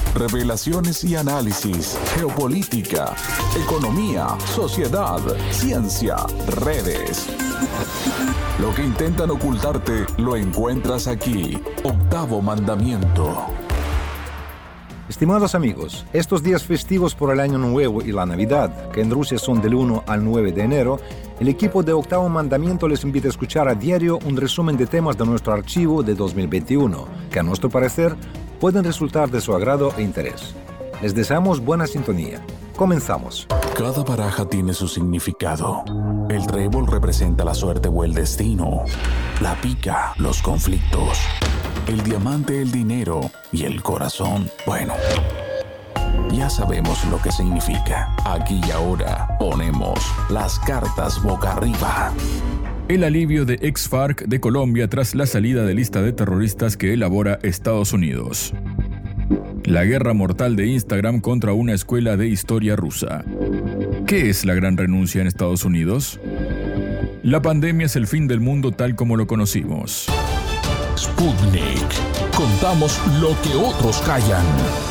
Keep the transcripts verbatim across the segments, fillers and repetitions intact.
revelaciones y análisis, geopolítica, economía, sociedad, ciencia, redes. Lo que intentan ocultarte lo encuentras aquí. Octavo Mandamiento. Estimados amigos, estos días festivos por el Año Nuevo y la Navidad, que en Rusia son del uno al nueve de enero, el equipo de Octavo Mandamiento les invita a escuchar a diario un resumen de temas de nuestro archivo de dos mil veintiuno, que a nuestro parecer pueden resultar de su agrado e interés. Les deseamos buena sintonía. Comenzamos. Cada baraja tiene su significado. El trébol representa la suerte o el destino. La pica, los conflictos. El diamante, el dinero. Y el corazón, bueno, ya sabemos lo que significa. Aquí y ahora ponemos las cartas boca arriba. El alivio de ex-FARC de Colombia tras la salida de lista de terroristas que elabora Estados Unidos. La guerra mortal de Instagram contra una escuela de historia rusa. ¿Qué es la gran renuncia en Estados Unidos? La pandemia es el fin del mundo tal como lo conocimos. Sputnik. Contamos lo que otros callan.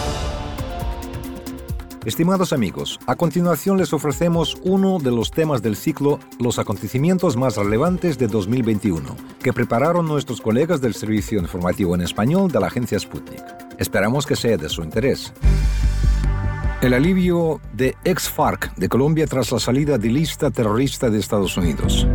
Estimados amigos, a continuación les ofrecemos uno de los temas del ciclo Los acontecimientos más relevantes de dos mil veintiuno, que prepararon nuestros colegas del Servicio Informativo en Español de la agencia Sputnik. Esperamos que sea de su interés. El alivio de ex-FARC de Colombia tras la salida de lista terrorista de Estados Unidos.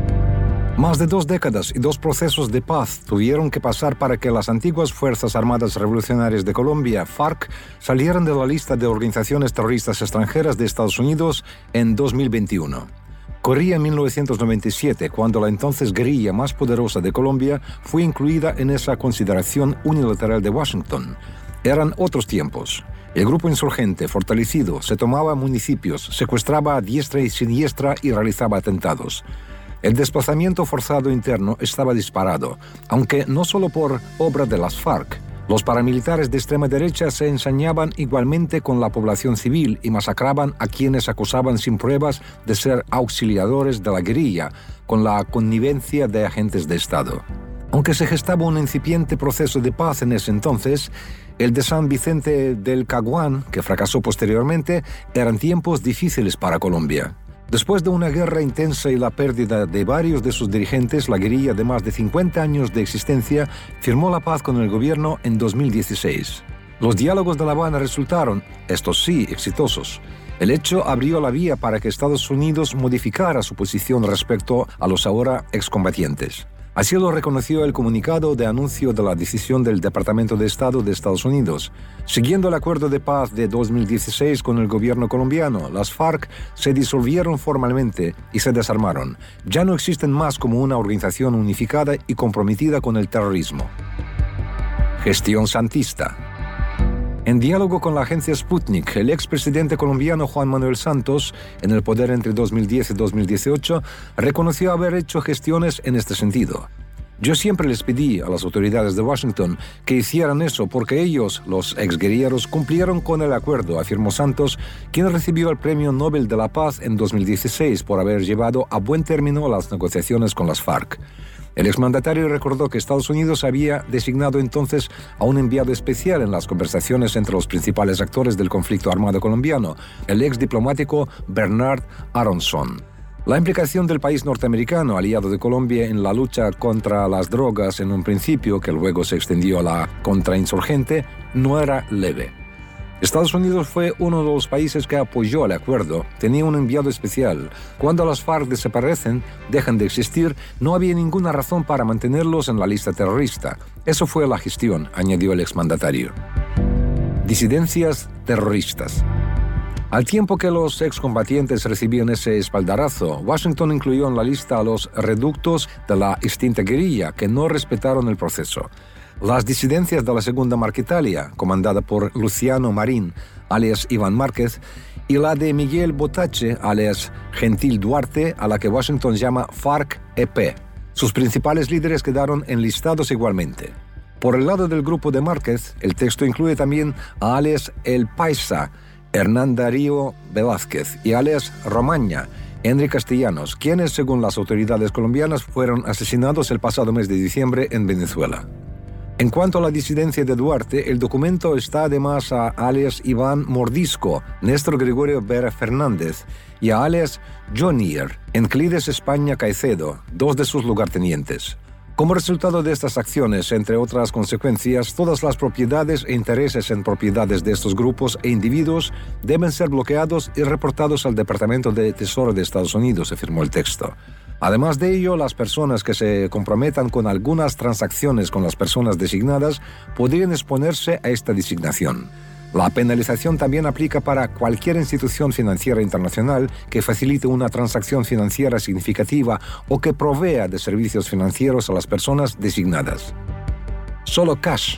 Más de dos décadas y dos procesos de paz tuvieron que pasar para que las antiguas Fuerzas Armadas Revolucionarias de Colombia, FARC, salieran de la lista de organizaciones terroristas extranjeras de Estados Unidos en dos mil veintiuno. Corría en mil novecientos noventa y siete, cuando la entonces guerrilla más poderosa de Colombia fue incluida en esa consideración unilateral de Washington. Eran otros tiempos. El grupo insurgente, fortalecido, se tomaba municipios, secuestraba a diestra y siniestra y realizaba atentados. El desplazamiento forzado interno estaba disparado, aunque no solo por obra de las FARC. Los paramilitares de extrema derecha se ensañaban igualmente con la población civil y masacraban a quienes acusaban sin pruebas de ser auxiliadores de la guerrilla, con la connivencia de agentes de Estado. Aunque se gestaba un incipiente proceso de paz en ese entonces, el de San Vicente del Caguán, que fracasó posteriormente, eran tiempos difíciles para Colombia. Después de una guerra intensa y la pérdida de varios de sus dirigentes, la guerrilla de más de cincuenta años de existencia firmó la paz con el gobierno en dos mil dieciséis. Los diálogos de La Habana resultaron, estos sí, exitosos. El hecho abrió la vía para que Estados Unidos modificara su posición respecto a los ahora excombatientes. Así lo reconoció el comunicado de anuncio de la decisión del Departamento de Estado de Estados Unidos. Siguiendo el acuerdo de paz de dos mil dieciséis con el gobierno colombiano, las FARC se disolvieron formalmente y se desarmaron. Ya no existen más como una organización unificada y comprometida con el terrorismo. Gestión santista. En diálogo con la agencia Sputnik, el expresidente colombiano Juan Manuel Santos, en el poder entre dos mil diez y dos mil dieciocho, reconoció haber hecho gestiones en este sentido. Yo siempre les pedí a las autoridades de Washington que hicieran eso porque ellos, los exguerrilleros, cumplieron con el acuerdo, afirmó Santos, quien recibió el Premio Nobel de la Paz en dos mil dieciséis por haber llevado a buen término las negociaciones con las FARC. El exmandatario recordó que Estados Unidos había designado entonces a un enviado especial en las conversaciones entre los principales actores del conflicto armado colombiano, el exdiplomático Bernard Aronson. La implicación del país norteamericano, aliado de Colombia en la lucha contra las drogas en un principio, que luego se extendió a la contrainsurgente, no era leve. Estados Unidos fue uno de los países que apoyó el acuerdo. Tenía un enviado especial. Cuando las FARC desaparecen, dejan de existir, no había ninguna razón para mantenerlos en la lista terrorista. Eso fue la gestión, añadió el exmandatario. Disidencias terroristas. Al tiempo que los excombatientes recibían ese espaldarazo, Washington incluyó en la lista a los reductos de la extinta guerrilla que no respetaron el proceso. Las disidencias de la Segunda Marquetalia, comandada por Luciano Marín, alias Iván Márquez, y la de Miguel Botache, alias Gentil Duarte, a la que Washington llama FARC-E P. Sus principales líderes quedaron enlistados igualmente. Por el lado del grupo de Márquez, el texto incluye también a alias El Paisa, Hernán Darío Velázquez, y alias Romaña, Henry Castellanos, quienes, según las autoridades colombianas, fueron asesinados el pasado mes de diciembre en Venezuela. En cuanto a la disidencia de Duarte, el documento está además a alias Iván Mordisco, Néstor Gregorio Vera Fernández y a alias Jonier, Enclides España Caicedo, dos de sus lugartenientes. Como resultado de estas acciones, entre otras consecuencias, todas las propiedades e intereses en propiedades de estos grupos e individuos deben ser bloqueados y reportados al Departamento de Tesoro de Estados Unidos, afirmó el texto. Además de ello, las personas que se comprometan con algunas transacciones con las personas designadas podrían exponerse a esta designación. La penalización también aplica para cualquier institución financiera internacional que facilite una transacción financiera significativa o que provea de servicios financieros a las personas designadas. Solo cash.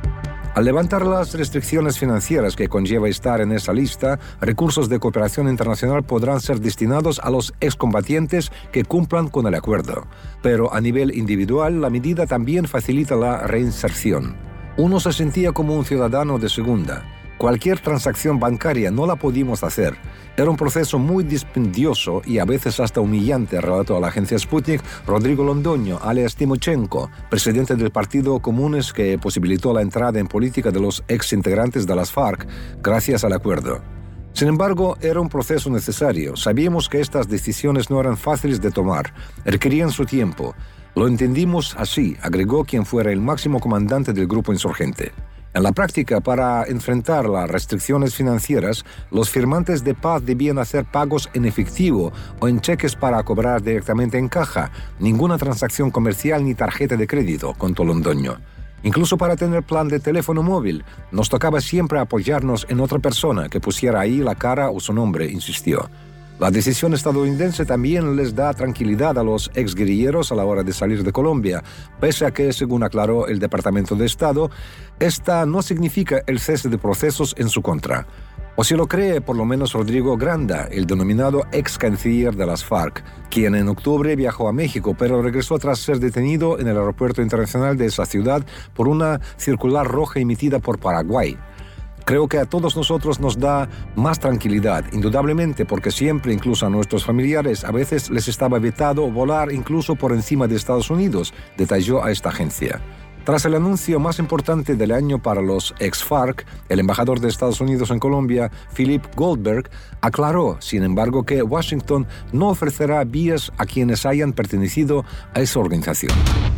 Al levantar las restricciones financieras que conlleva estar en esa lista, recursos de cooperación internacional podrán ser destinados a los excombatientes que cumplan con el acuerdo. Pero a nivel individual, la medida también facilita la reinserción. Uno se sentía como un ciudadano de segunda. Cualquier transacción bancaria no la pudimos hacer. Era un proceso muy dispendioso y a veces hasta humillante, relató a la agencia Sputnik Rodrigo Londoño, alias Timochenko, presidente del Partido Comunes que posibilitó la entrada en política de los exintegrantes de las FARC gracias al acuerdo. Sin embargo, era un proceso necesario. Sabíamos que estas decisiones no eran fáciles de tomar, requerían su tiempo. Lo entendimos así, agregó quien fuera el máximo comandante del grupo insurgente. En la práctica, para enfrentar las restricciones financieras, los firmantes de paz debían hacer pagos en efectivo o en cheques para cobrar directamente en caja, ninguna transacción comercial ni tarjeta de crédito, contó Londoño. Incluso para tener plan de teléfono móvil, nos tocaba siempre apoyarnos en otra persona que pusiera ahí la cara o su nombre, insistió. La decisión estadounidense también les da tranquilidad a los exguerrilleros a la hora de salir de Colombia, pese a que, según aclaró el Departamento de Estado, esta no significa el cese de procesos en su contra. O si lo cree por lo menos Rodrigo Granda, el denominado ex canciller de las FARC, quien en octubre viajó a México, pero regresó tras ser detenido en el aeropuerto internacional de esa ciudad por una circular roja emitida por Paraguay. Creo que a todos nosotros nos da más tranquilidad, indudablemente, porque siempre, incluso a nuestros familiares, a veces les estaba vetado volar incluso por encima de Estados Unidos, detalló a esta agencia. Tras el anuncio más importante del año para los ex-FARC, el embajador de Estados Unidos en Colombia, Philip Goldberg, aclaró, sin embargo, que Washington no ofrecerá vías a quienes hayan pertenecido a esa organización.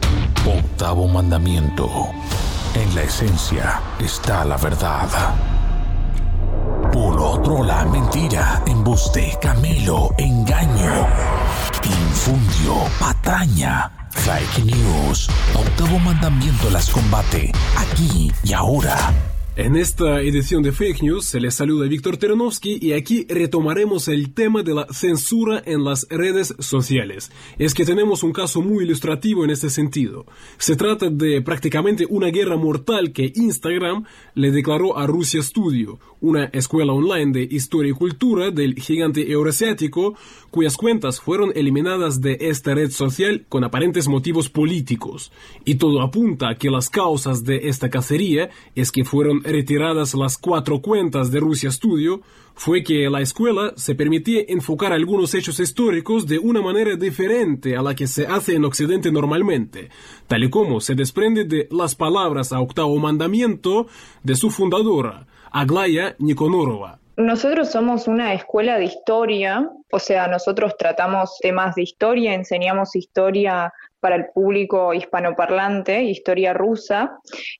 Octavo mandamiento. En la esencia está la verdad. Por otro, la mentira, embuste, camelo, engaño, infundio, patraña, fake news. Octavo mandamiento las combate aquí y ahora. En esta edición de Fake News se les saluda Víctor Teranovsky y aquí retomaremos el tema de la censura en las redes sociales. Es que tenemos un caso muy ilustrativo en este sentido. Se trata de prácticamente una guerra mortal que Instagram le declaró a Russia Studio, una escuela online de historia y cultura del gigante euroasiático, cuyas cuentas fueron eliminadas de esta red social con aparentes motivos políticos. Y todo apunta a que las causas de esta cacería es que fueron retiradas las cuatro cuentas de Russia Studio, fue que la escuela se permitía enfocar algunos hechos históricos de una manera diferente a la que se hace en Occidente normalmente, tal y como se desprende de las palabras a octavo mandamiento de su fundadora, Aglaya Nikonorova. Nosotros somos una escuela de historia, o sea, nosotros tratamos temas de historia, enseñamos historia para el público hispanoparlante, historia rusa,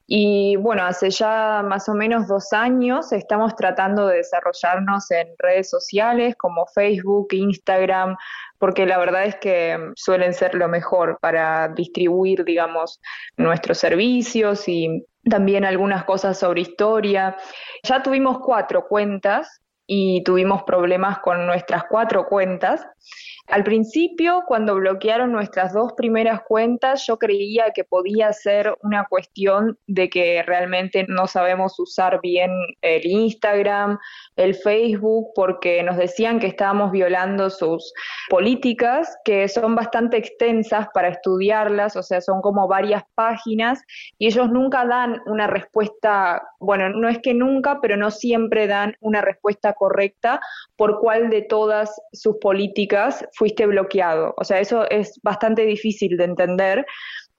y bueno, hace ya más o menos dos años estamos tratando de desarrollarnos en redes sociales como Facebook, Instagram, porque la verdad es que suelen ser lo mejor para distribuir, digamos, nuestros servicios y también algunas cosas sobre historia. Ya tuvimos cuatro cuentas y tuvimos problemas con nuestras cuatro cuentas. Al principio, cuando bloquearon nuestras dos primeras cuentas, yo creía que podía ser una cuestión de que realmente no sabemos usar bien el Instagram, el Facebook, porque nos decían que estábamos violando sus políticas, que son bastante extensas para estudiarlas, o sea, son como varias páginas, y ellos nunca dan una respuesta, bueno, no es que nunca, pero no siempre dan una respuesta correcta por cuál de todas sus políticas fuiste bloqueado. O sea, eso es bastante difícil de entender.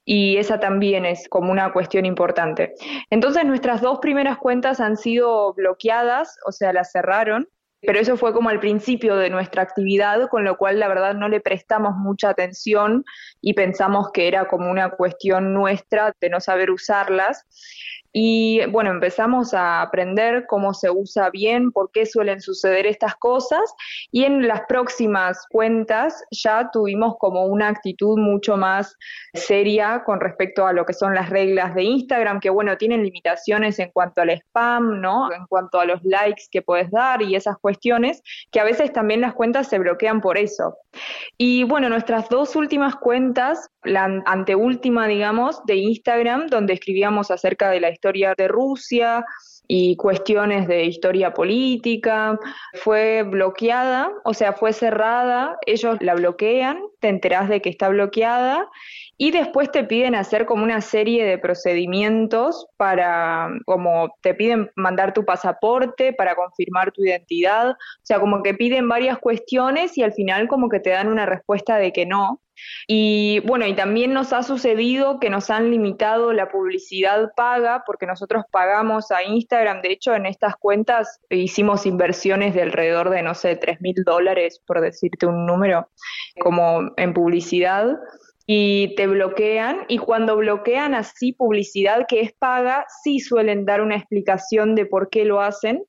y esa también es como una cuestión importante. Entonces nuestras dos primeras cuentas han sido bloqueadas, o sea, las cerraron, pero eso fue como al principio de nuestra actividad, con lo cual la verdad no le prestamos mucha atención y pensamos que era como una cuestión nuestra de no saber usarlas. Y bueno, empezamos a aprender cómo se usa bien, por qué suelen suceder estas cosas, y en las próximas cuentas ya tuvimos como una actitud mucho más seria con respecto a lo que son las reglas de Instagram, que bueno, tienen limitaciones en cuanto al spam, ¿no? En cuanto a los likes que puedes dar y esas cuestiones, que a veces también las cuentas se bloquean por eso. Y bueno, nuestras dos últimas cuentas, la anteúltima, digamos, de Instagram, donde escribíamos acerca de la historia de Rusia y cuestiones de historia política, fue bloqueada, o sea, fue cerrada, ellos la bloquean, te enterás de que está bloqueada, y después te piden hacer como una serie de procedimientos para, como te piden mandar tu pasaporte para confirmar tu identidad, o sea, como que piden varias cuestiones y al final como que te dan una respuesta de que no. Y bueno, y también nos ha sucedido que nos han limitado la publicidad paga, porque nosotros pagamos a Instagram. De hecho, en estas cuentas hicimos inversiones de alrededor de, no sé, tres mil dólares, por decirte un número, como en publicidad, y te bloquean, y cuando bloquean así publicidad que es paga, sí suelen dar una explicación de por qué lo hacen,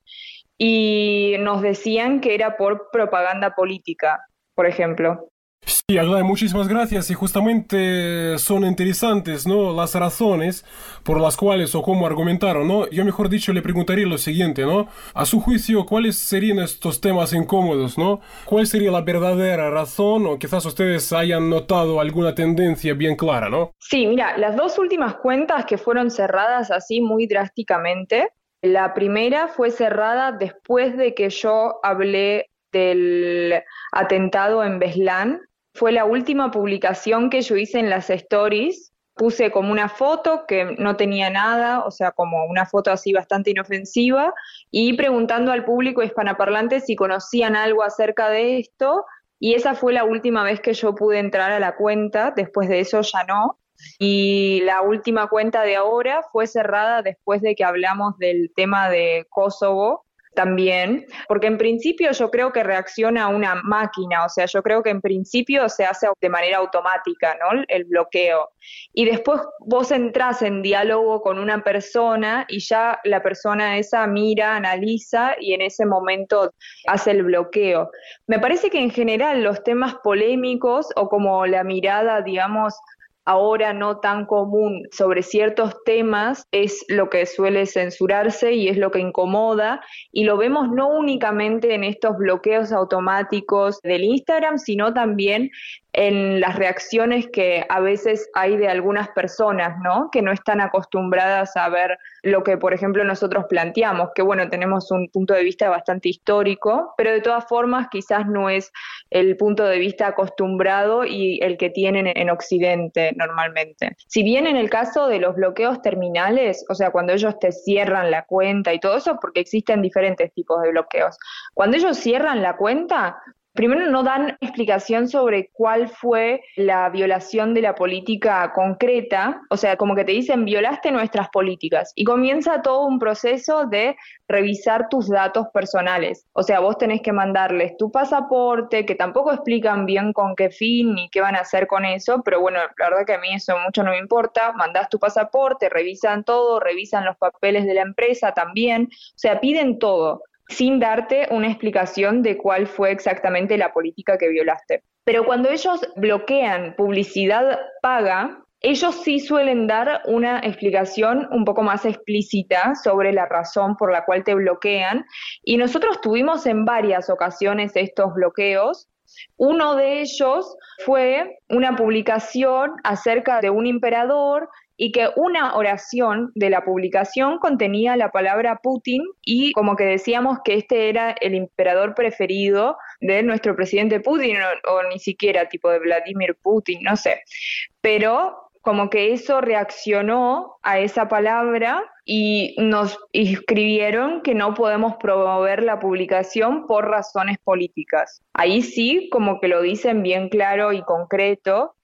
y nos decían que era por propaganda política, por ejemplo. Sí, Aglaya, muchísimas gracias, y justamente son interesantes, ¿no?, las razones por las cuales o cómo argumentaron, ¿no? Yo, mejor dicho, le preguntaría lo siguiente, ¿no? A su juicio, ¿cuáles serían estos temas incómodos, ¿no? ¿Cuál sería la verdadera razón, o quizás ustedes hayan notado alguna tendencia bien clara, ¿no? Sí, mira, las dos últimas cuentas que fueron cerradas así muy drásticamente, la primera fue cerrada después de que yo hablé del atentado en Beslan. Fue la última publicación que yo hice en las stories. Puse como una foto que no tenía nada, o sea, como una foto así bastante inofensiva, y preguntando al público hispanoparlante si conocían algo acerca de esto, y esa fue la última vez que yo pude entrar a la cuenta. Después de eso ya no. Y la última cuenta de ahora fue cerrada después de que hablamos del tema de Kosovo, también, porque en principio yo creo que reacciona una máquina, o sea, yo creo que en principio se hace de manera automática, ¿no?, el bloqueo. Y después vos entrás en diálogo con una persona y ya la persona esa mira, analiza y en ese momento hace el bloqueo. Me parece que en general los temas polémicos o como la mirada, digamos, ahora no tan común sobre ciertos temas es lo que suele censurarse y es lo que incomoda, y lo vemos no únicamente en estos bloqueos automáticos del Instagram, sino también en las reacciones que a veces hay de algunas personas, ¿no?, que no están acostumbradas a ver lo que, por ejemplo, nosotros planteamos, que bueno, tenemos un punto de vista bastante histórico, pero de todas formas quizás no es el punto de vista acostumbrado y el que tienen en Occidente normalmente. Si bien en el caso de los bloqueos terminales, o sea, cuando ellos te cierran la cuenta y todo eso, porque existen diferentes tipos de bloqueos, cuando ellos cierran la cuenta, primero no dan explicación sobre cuál fue la violación de la política concreta, o sea, como que te dicen, violaste nuestras políticas, y comienza todo un proceso de revisar tus datos personales. O sea, vos tenés que mandarles tu pasaporte, que tampoco explican bien con qué fin ni qué van a hacer con eso, pero bueno, la verdad que a mí eso mucho no me importa. Mandás tu pasaporte, revisan todo, revisan los papeles de la empresa también, o sea, piden todo, sin darte una explicación de cuál fue exactamente la política que violaste. Pero cuando ellos bloquean publicidad paga, ellos sí suelen dar una explicación un poco más explícita sobre la razón por la cual te bloquean, y nosotros tuvimos en varias ocasiones estos bloqueos. Uno de ellos fue una publicación acerca de un emperador y que una oración de la publicación contenía la palabra Putin, y como que decíamos que este era el emperador preferido de nuestro presidente Putin, o, o ni siquiera tipo de Vladimir Putin, no sé. Pero como que eso reaccionó a esa palabra y nos escribieron que no podemos promover la publicación por razones políticas. Ahí sí, como que lo dicen bien claro y concreto,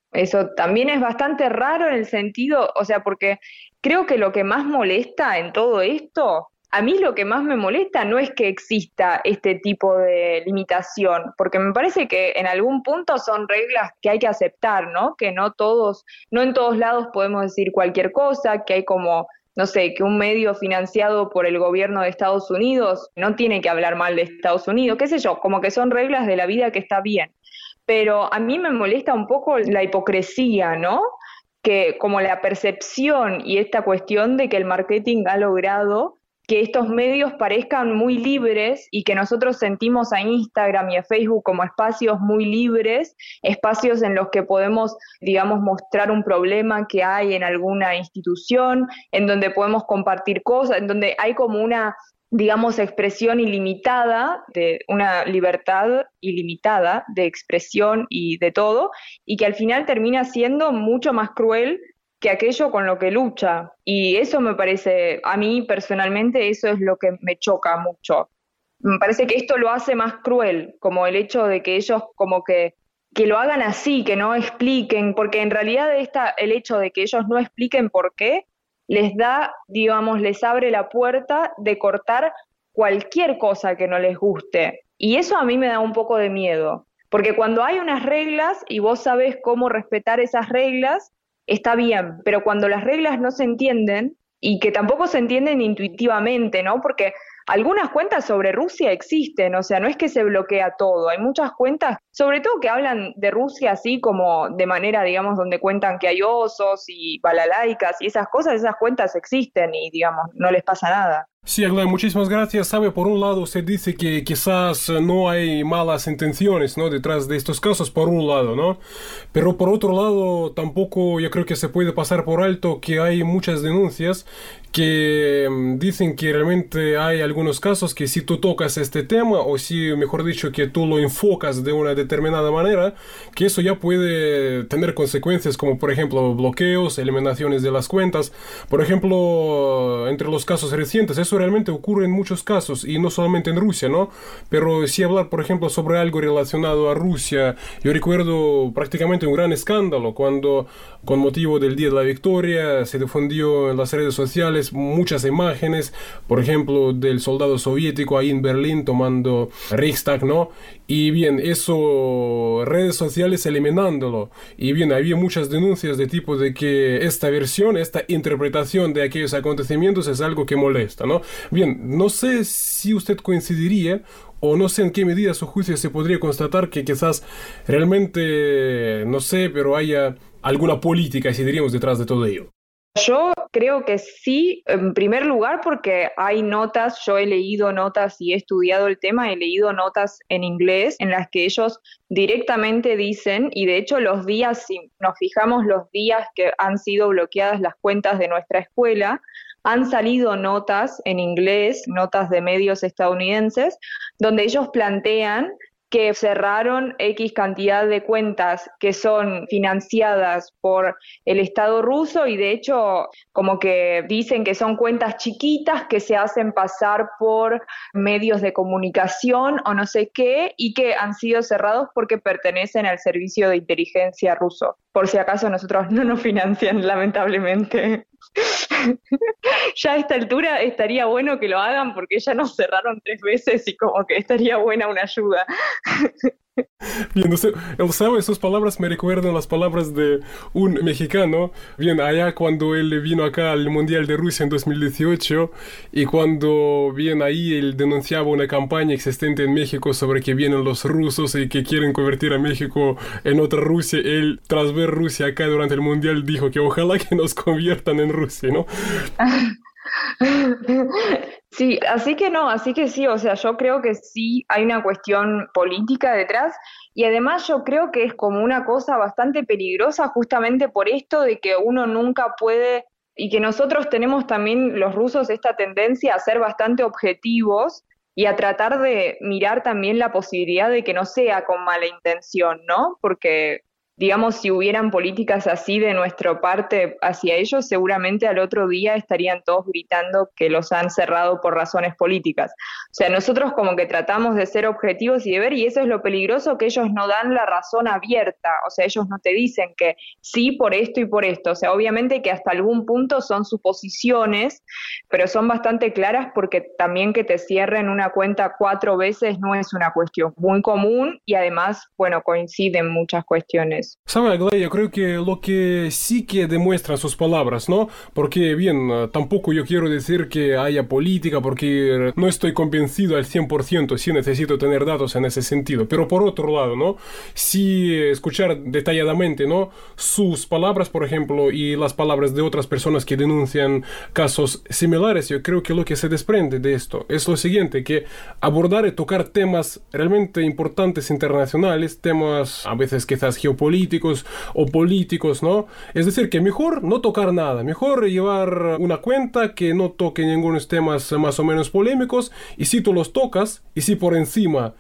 Eso también es bastante raro en el sentido, o sea, porque creo que lo que más molesta en todo esto, a mí lo que más me molesta no es que exista este tipo de limitación, porque me parece que en algún punto son reglas que hay que aceptar, ¿no? Que no todos, no en todos lados podemos decir cualquier cosa, que hay como, no sé, que un medio financiado por el gobierno de Estados Unidos no tiene que hablar mal de Estados Unidos, qué sé yo, como que son reglas de la vida que está bien. Pero a mí me molesta un poco la hipocresía, ¿no? Que como la percepción y esta cuestión de que el marketing ha logrado que estos medios parezcan muy libres y que nosotros sentimos a Instagram y a Facebook como espacios muy libres, espacios en los que podemos, digamos, mostrar un problema que hay en alguna institución, en donde podemos compartir cosas, en donde hay como una, digamos, expresión ilimitada, de una libertad ilimitada de expresión y de todo, y que al final termina siendo mucho más cruel que aquello con lo que lucha. Y eso me parece, a mí personalmente, eso es lo que me choca mucho. Me parece que esto lo hace más cruel, como el hecho de que ellos como que, que lo hagan así, que no expliquen, porque en realidad esta, el hecho de que ellos no expliquen por qué, les da, digamos, les abre la puerta de cortar cualquier cosa que no les guste. Y eso a mí me da un poco de miedo, porque cuando hay unas reglas y vos sabés cómo respetar esas reglas, está bien, pero cuando las reglas no se entienden, y que tampoco se entienden intuitivamente, ¿no? Porque algunas cuentas sobre Rusia existen, o sea, no es que se bloquea todo, hay muchas cuentas, sobre todo que hablan de Rusia así como de manera, digamos, donde cuentan que hay osos y balalaicas y esas cosas, esas cuentas existen y, digamos, no les pasa nada. Sí, Aglaya, muchísimas gracias. Sabe, por un lado usted dice que quizás no hay malas intenciones, ¿no?, detrás de estos casos, por un lado, ¿no? Pero por otro lado, tampoco yo creo que se puede pasar por alto que hay muchas denuncias que dicen que realmente hay algunos casos que si tú tocas este tema, o si, mejor dicho, que tú lo enfocas de una determinada manera, que eso ya puede tener consecuencias como, por ejemplo, bloqueos, eliminaciones de las cuentas. Por ejemplo, entre los casos recientes, eso realmente ocurre en muchos casos, y no solamente en Rusia, ¿no? Pero si hablar, por ejemplo, sobre algo relacionado a Rusia, yo recuerdo prácticamente un gran escándalo cuando, con motivo del Día de la Victoria, se difundió en las redes sociales muchas imágenes, por ejemplo, del soldado soviético ahí en Berlín tomando Reichstag, ¿no? Y bien, eso, redes sociales eliminándolo. Y bien, había muchas denuncias de tipo de que esta versión, esta interpretación de aquellos acontecimientos es algo que molesta, ¿no? Bien, no sé si usted coincidiría, o no sé en qué medida a su juicio se podría constatar que quizás realmente, no sé, pero haya alguna política, si diríamos, detrás de todo ello. Yo creo que sí, en primer lugar porque hay notas, yo he leído notas y he estudiado el tema, he leído notas en inglés en las que ellos directamente dicen, y de hecho los días, si nos fijamos los días que han sido bloqueadas las cuentas de nuestra escuela, han salido notas en inglés, notas de medios estadounidenses, donde ellos plantean que cerraron X cantidad de cuentas que son financiadas por el Estado ruso, y de hecho como que dicen que son cuentas chiquitas que se hacen pasar por medios de comunicación o no sé qué, y que han sido cerrados porque pertenecen al servicio de inteligencia ruso. Por si acaso nosotros no nos financian, lamentablemente. Ya a esta altura estaría bueno que lo hagan porque ya nos cerraron tres veces y como que estaría buena una ayuda. Bien, usted, él sabe, sus palabras me recuerdan las palabras de un mexicano, bien, allá cuando él vino acá al Mundial de Rusia en dos mil dieciocho, y cuando, bien, ahí él denunciaba una campaña existente en México sobre que vienen los rusos y que quieren convertir a México en otra Rusia. Él, tras ver Rusia acá durante el Mundial, dijo que ojalá que nos conviertan en Rusia, ¿no? Sí, así que no, así que sí, o sea, yo creo que sí hay una cuestión política detrás, y además yo creo que es como una cosa bastante peligrosa justamente por esto de que uno nunca puede, y que nosotros tenemos también los rusos esta tendencia a ser bastante objetivos y a tratar de mirar también la posibilidad de que no sea con mala intención, ¿no? Porque digamos, si hubieran políticas así de nuestra parte hacia ellos, seguramente al otro día estarían todos gritando que los han cerrado por razones políticas. O sea, nosotros como que tratamos de ser objetivos y de ver, y eso es lo peligroso, que ellos no dan la razón abierta, o sea, ellos no te dicen que sí por esto y por esto, o sea, obviamente que hasta algún punto son suposiciones, pero son bastante claras porque también que te cierren una cuenta cuatro veces no es una cuestión muy común y además, bueno, coinciden muchas cuestiones. Sabe, Aglaya, yo creo que lo que sí que demuestran sus palabras, ¿no? Porque, bien, tampoco yo quiero decir que haya política, porque no estoy convencido al cien por ciento, sí necesito tener datos en ese sentido. Pero por otro lado, ¿no? Sí escuchar detalladamente, ¿no? Sus palabras, por ejemplo, y las palabras de otras personas que denuncian casos similares, yo creo que lo que se desprende de esto es lo siguiente, que abordar y tocar temas realmente importantes internacionales, temas a veces quizás geopolíticos o políticos, ¿no? Es decir, que mejor no tocar nada, mejor llevar una cuenta que no toque ningunos temas más o menos polémicos, y si tú los tocas, y si por encima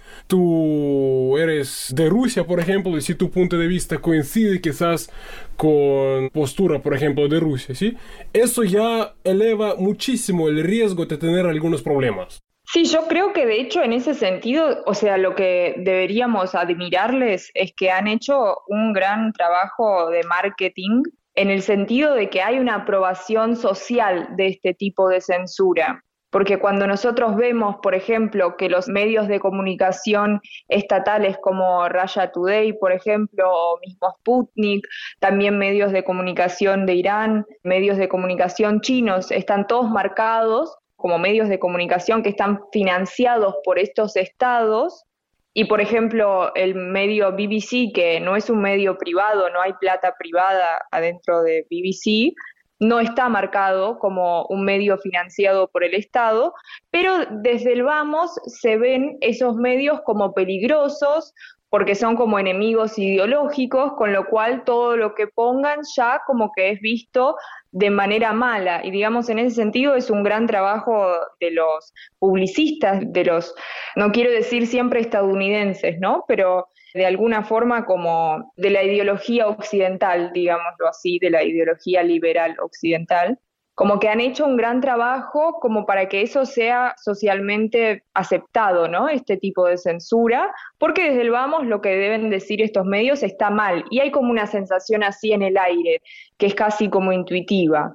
tú eres de Rusia, por ejemplo, y si tu punto de vista coincide quizás con postura, por ejemplo, de Rusia, ¿sí? Eso ya eleva muchísimo el riesgo de tener algunos problemas. Sí, yo creo que de hecho en ese sentido, o sea, lo que deberíamos admirarles es que han hecho un gran trabajo de marketing en el sentido de que hay una aprobación social de este tipo de censura. Porque cuando nosotros vemos, por ejemplo, que los medios de comunicación estatales como Russia Today, por ejemplo, o mismo Sputnik, también medios de comunicación de Irán, medios de comunicación chinos, están todos marcados como medios de comunicación que están financiados por estos estados, y por ejemplo el medio B B C, que no es un medio privado, no hay plata privada adentro de B B C, no está marcado como un medio financiado por el Estado, pero desde el vamos se ven esos medios como peligrosos, porque son como enemigos ideológicos, con lo cual todo lo que pongan ya como que es visto de manera mala, y digamos en ese sentido es un gran trabajo de los publicistas, de los, no quiero decir siempre estadounidenses, ¿no? Pero de alguna forma como de la ideología occidental, digámoslo así, de la ideología liberal occidental, como que han hecho un gran trabajo como para que eso sea socialmente aceptado, ¿no? Este tipo de censura, porque desde el vamos lo que deben decir estos medios está mal, y hay como una sensación así en el aire, que es casi como intuitiva.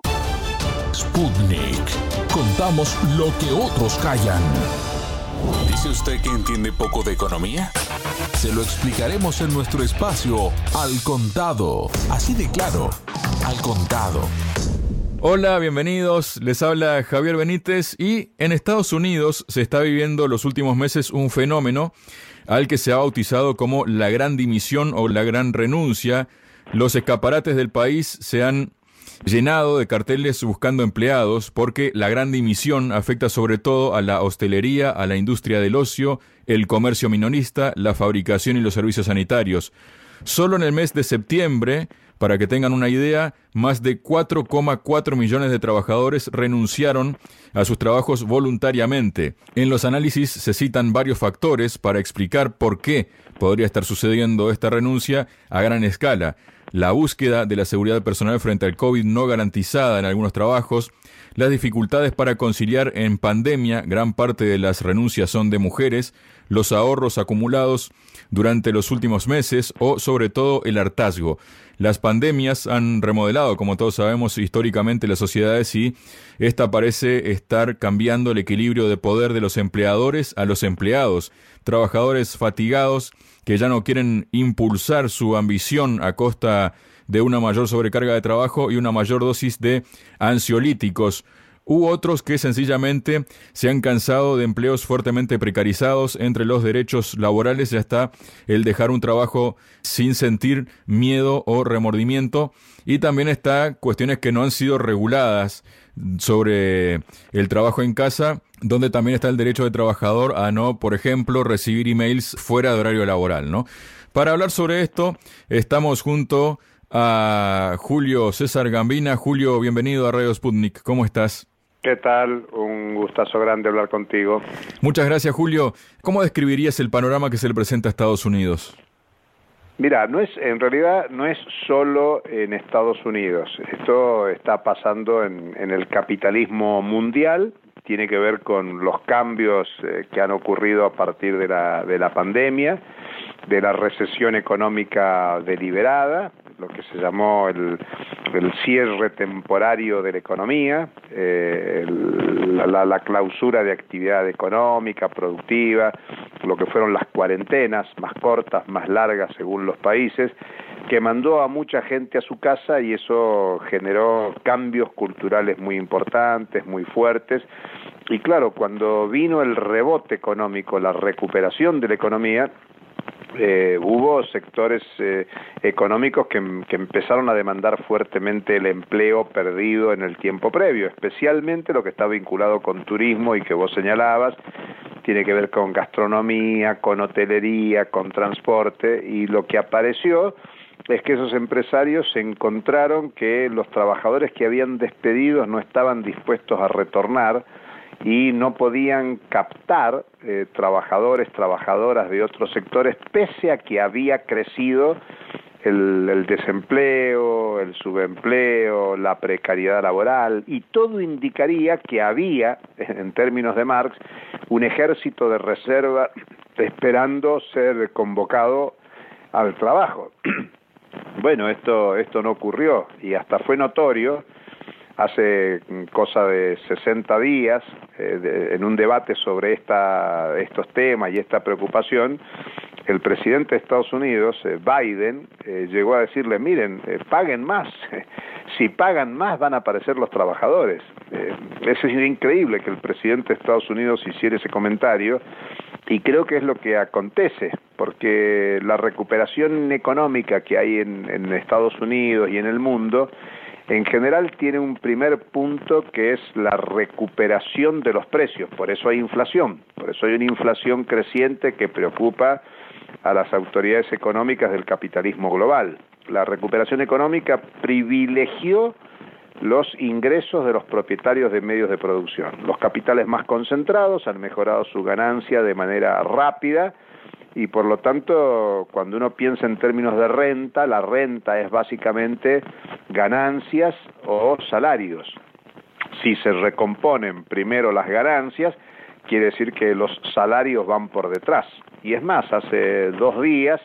Sputnik. Contamos lo que otros callan. ¿Dice usted que entiende poco de economía? Se lo explicaremos en nuestro espacio Al Contado. Así de claro, Al Contado. Hola, bienvenidos. Les habla Javier Benítez y en Estados Unidos se está viviendo los últimos meses un fenómeno al que se ha bautizado como la gran dimisión o la gran renuncia. Los escaparates del país se han llenado de carteles buscando empleados porque la gran dimisión afecta sobre todo a la hostelería, a la industria del ocio, el comercio minorista, la fabricación y los servicios sanitarios. Solo en el mes de septiembre, para que tengan una idea, más de cuatro coma cuatro millones de trabajadores renunciaron a sus trabajos voluntariamente. En los análisis se citan varios factores para explicar por qué podría estar sucediendo esta renuncia a gran escala. La búsqueda de la seguridad personal frente al COVID no garantizada en algunos trabajos, las dificultades para conciliar en pandemia, gran parte de las renuncias son de mujeres, los ahorros acumulados durante los últimos meses o sobre todo el hartazgo. Las pandemias han remodelado, como todos sabemos, históricamente las sociedades y esta parece estar cambiando el equilibrio de poder de los empleadores a los empleados. Trabajadores fatigados que ya no quieren impulsar su ambición a costa de una mayor sobrecarga de trabajo y una mayor dosis de ansiolíticos. U otros que sencillamente se han cansado de empleos fuertemente precarizados. Entre los derechos laborales ya está el dejar un trabajo sin sentir miedo o remordimiento, y también está cuestiones que no han sido reguladas sobre el trabajo en casa, donde también está el derecho del trabajador a no, por ejemplo, recibir emails fuera de horario laboral, ¿no? Para hablar sobre esto estamos junto a Julio César Gambina. Julio, bienvenido a Radio Sputnik. ¿Cómo estás? ¿Qué tal? Un gustazo grande hablar contigo. Muchas gracias, Julio. ¿Cómo describirías el panorama que se le presenta a Estados Unidos? Mira, no es, en realidad no es solo en Estados Unidos. Esto está pasando en, en el capitalismo mundial. Tiene que ver con los cambios eh, que han ocurrido a partir de la, de la pandemia, de la recesión económica deliberada, lo que se llamó el, el cierre temporario de la economía, eh, el, la, la clausura de actividad económica, productiva, lo que fueron las cuarentenas, más cortas, más largas según los países, que mandó a mucha gente a su casa y eso generó cambios culturales muy importantes, muy fuertes. Y claro, cuando vino el rebote económico, la recuperación de la economía, Eh, hubo sectores eh, económicos que, que empezaron a demandar fuertemente el empleo perdido en el tiempo previo, especialmente lo que está vinculado con turismo y que vos señalabas, tiene que ver con gastronomía, con hotelería, con transporte, y lo que apareció es que esos empresarios se encontraron que los trabajadores que habían despedido no estaban dispuestos a retornar y no podían captar eh, trabajadores, trabajadoras de otros sectores, pese a que había crecido el, el desempleo, el subempleo, la precariedad laboral, y todo indicaría que había, en términos de Marx, un ejército de reserva esperando ser convocado al trabajo. Bueno, esto, esto no ocurrió, y hasta fue notorio. Hace cosa de sesenta días, eh, de, en un debate sobre esta, estos temas y esta preocupación, el presidente de Estados Unidos, eh, Biden, eh, llegó a decirle, miren, eh, paguen más, si pagan más van a aparecer los trabajadores. Eh, eso es increíble que el presidente de Estados Unidos hiciera ese comentario, y creo que es lo que acontece, porque la recuperación económica que hay en, en Estados Unidos y en el mundo, en general tiene un primer punto que es la recuperación de los precios, por eso hay inflación, por eso hay una inflación creciente que preocupa a las autoridades económicas del capitalismo global. La recuperación económica privilegió los ingresos de los propietarios de medios de producción. Los capitales más concentrados han mejorado su ganancia de manera rápida, y por lo tanto, cuando uno piensa en términos de renta, la renta es básicamente ganancias o salarios. Si se recomponen primero las ganancias, quiere decir que los salarios van por detrás. Y es más, hace dos días,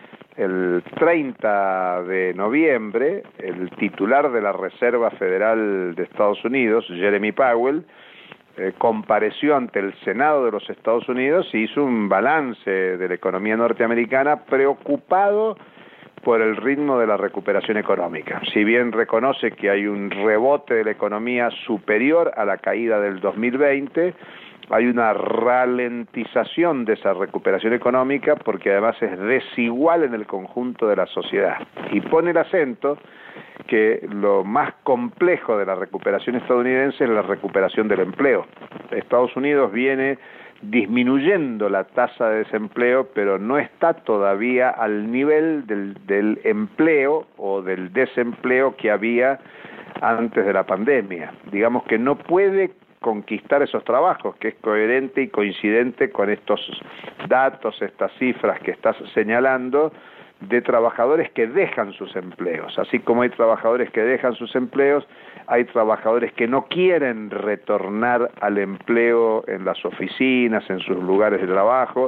el treinta de noviembre, el titular de la Reserva Federal de Estados Unidos, Jeremy Powell, Eh, compareció ante el Senado de los Estados Unidos y hizo un balance de la economía norteamericana preocupado por el ritmo de la recuperación económica. Si bien reconoce que hay un rebote de la economía superior a la caída del dos mil veinte, hay una ralentización de esa recuperación económica porque además es desigual en el conjunto de la sociedad. Y pone el acento que lo más complejo de la recuperación estadounidense es la recuperación del empleo. Estados Unidos viene disminuyendo la tasa de desempleo, pero no está todavía al nivel del, del empleo o del desempleo que había antes de la pandemia. Digamos que no puede conquistar esos trabajos, que es coherente y coincidente con estos datos, estas cifras que estás señalando, de trabajadores que dejan sus empleos. Así como hay trabajadores que dejan sus empleos, hay trabajadores que no quieren retornar al empleo en las oficinas, en sus lugares de trabajo,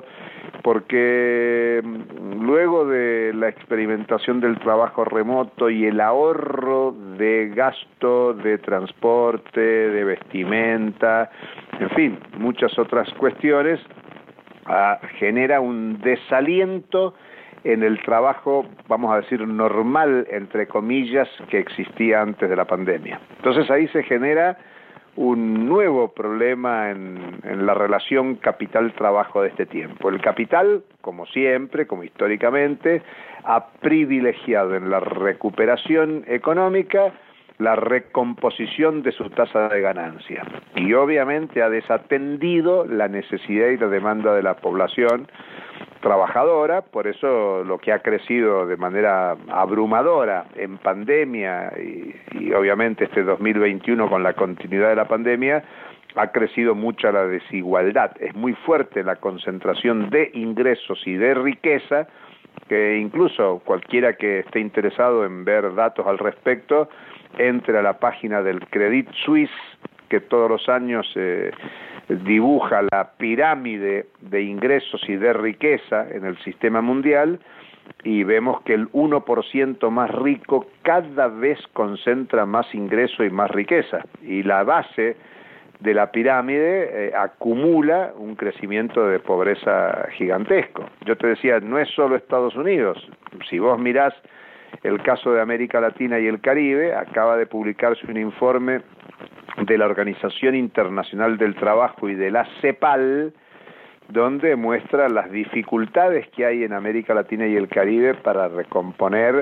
porque luego de la experimentación del trabajo remoto y el ahorro de gasto de transporte, de vestimenta, en fin, muchas otras cuestiones, ah, genera un desaliento en el trabajo, vamos a decir, normal, entre comillas, que existía antes de la pandemia. Entonces ahí se genera un nuevo problema en, en la relación capital-trabajo de este tiempo. El capital, como siempre, como históricamente, ha privilegiado en la recuperación económica la recomposición de su tasa de ganancia, y obviamente ha desatendido la necesidad y la demanda de la población trabajadora. Por eso lo que ha crecido de manera abrumadora en pandemia y, y obviamente este dos mil veintiuno con la continuidad de la pandemia, ha crecido mucho la desigualdad. Es muy fuerte la concentración de ingresos y de riqueza que incluso cualquiera que esté interesado en ver datos al respecto, entre a la página del Credit Suisse, que todos los años eh, dibuja la pirámide de ingresos y de riqueza en el sistema mundial, y vemos que el uno por ciento más rico cada vez concentra más ingreso y más riqueza, y la base de la pirámide eh, acumula un crecimiento de pobreza gigantesco. Yo te decía, no es solo Estados Unidos. Si vos mirás el caso de América Latina y el Caribe, acaba de publicarse un informe de la Organización Internacional del Trabajo y de la CEPAL, donde muestra las dificultades que hay en América Latina y el Caribe para recomponer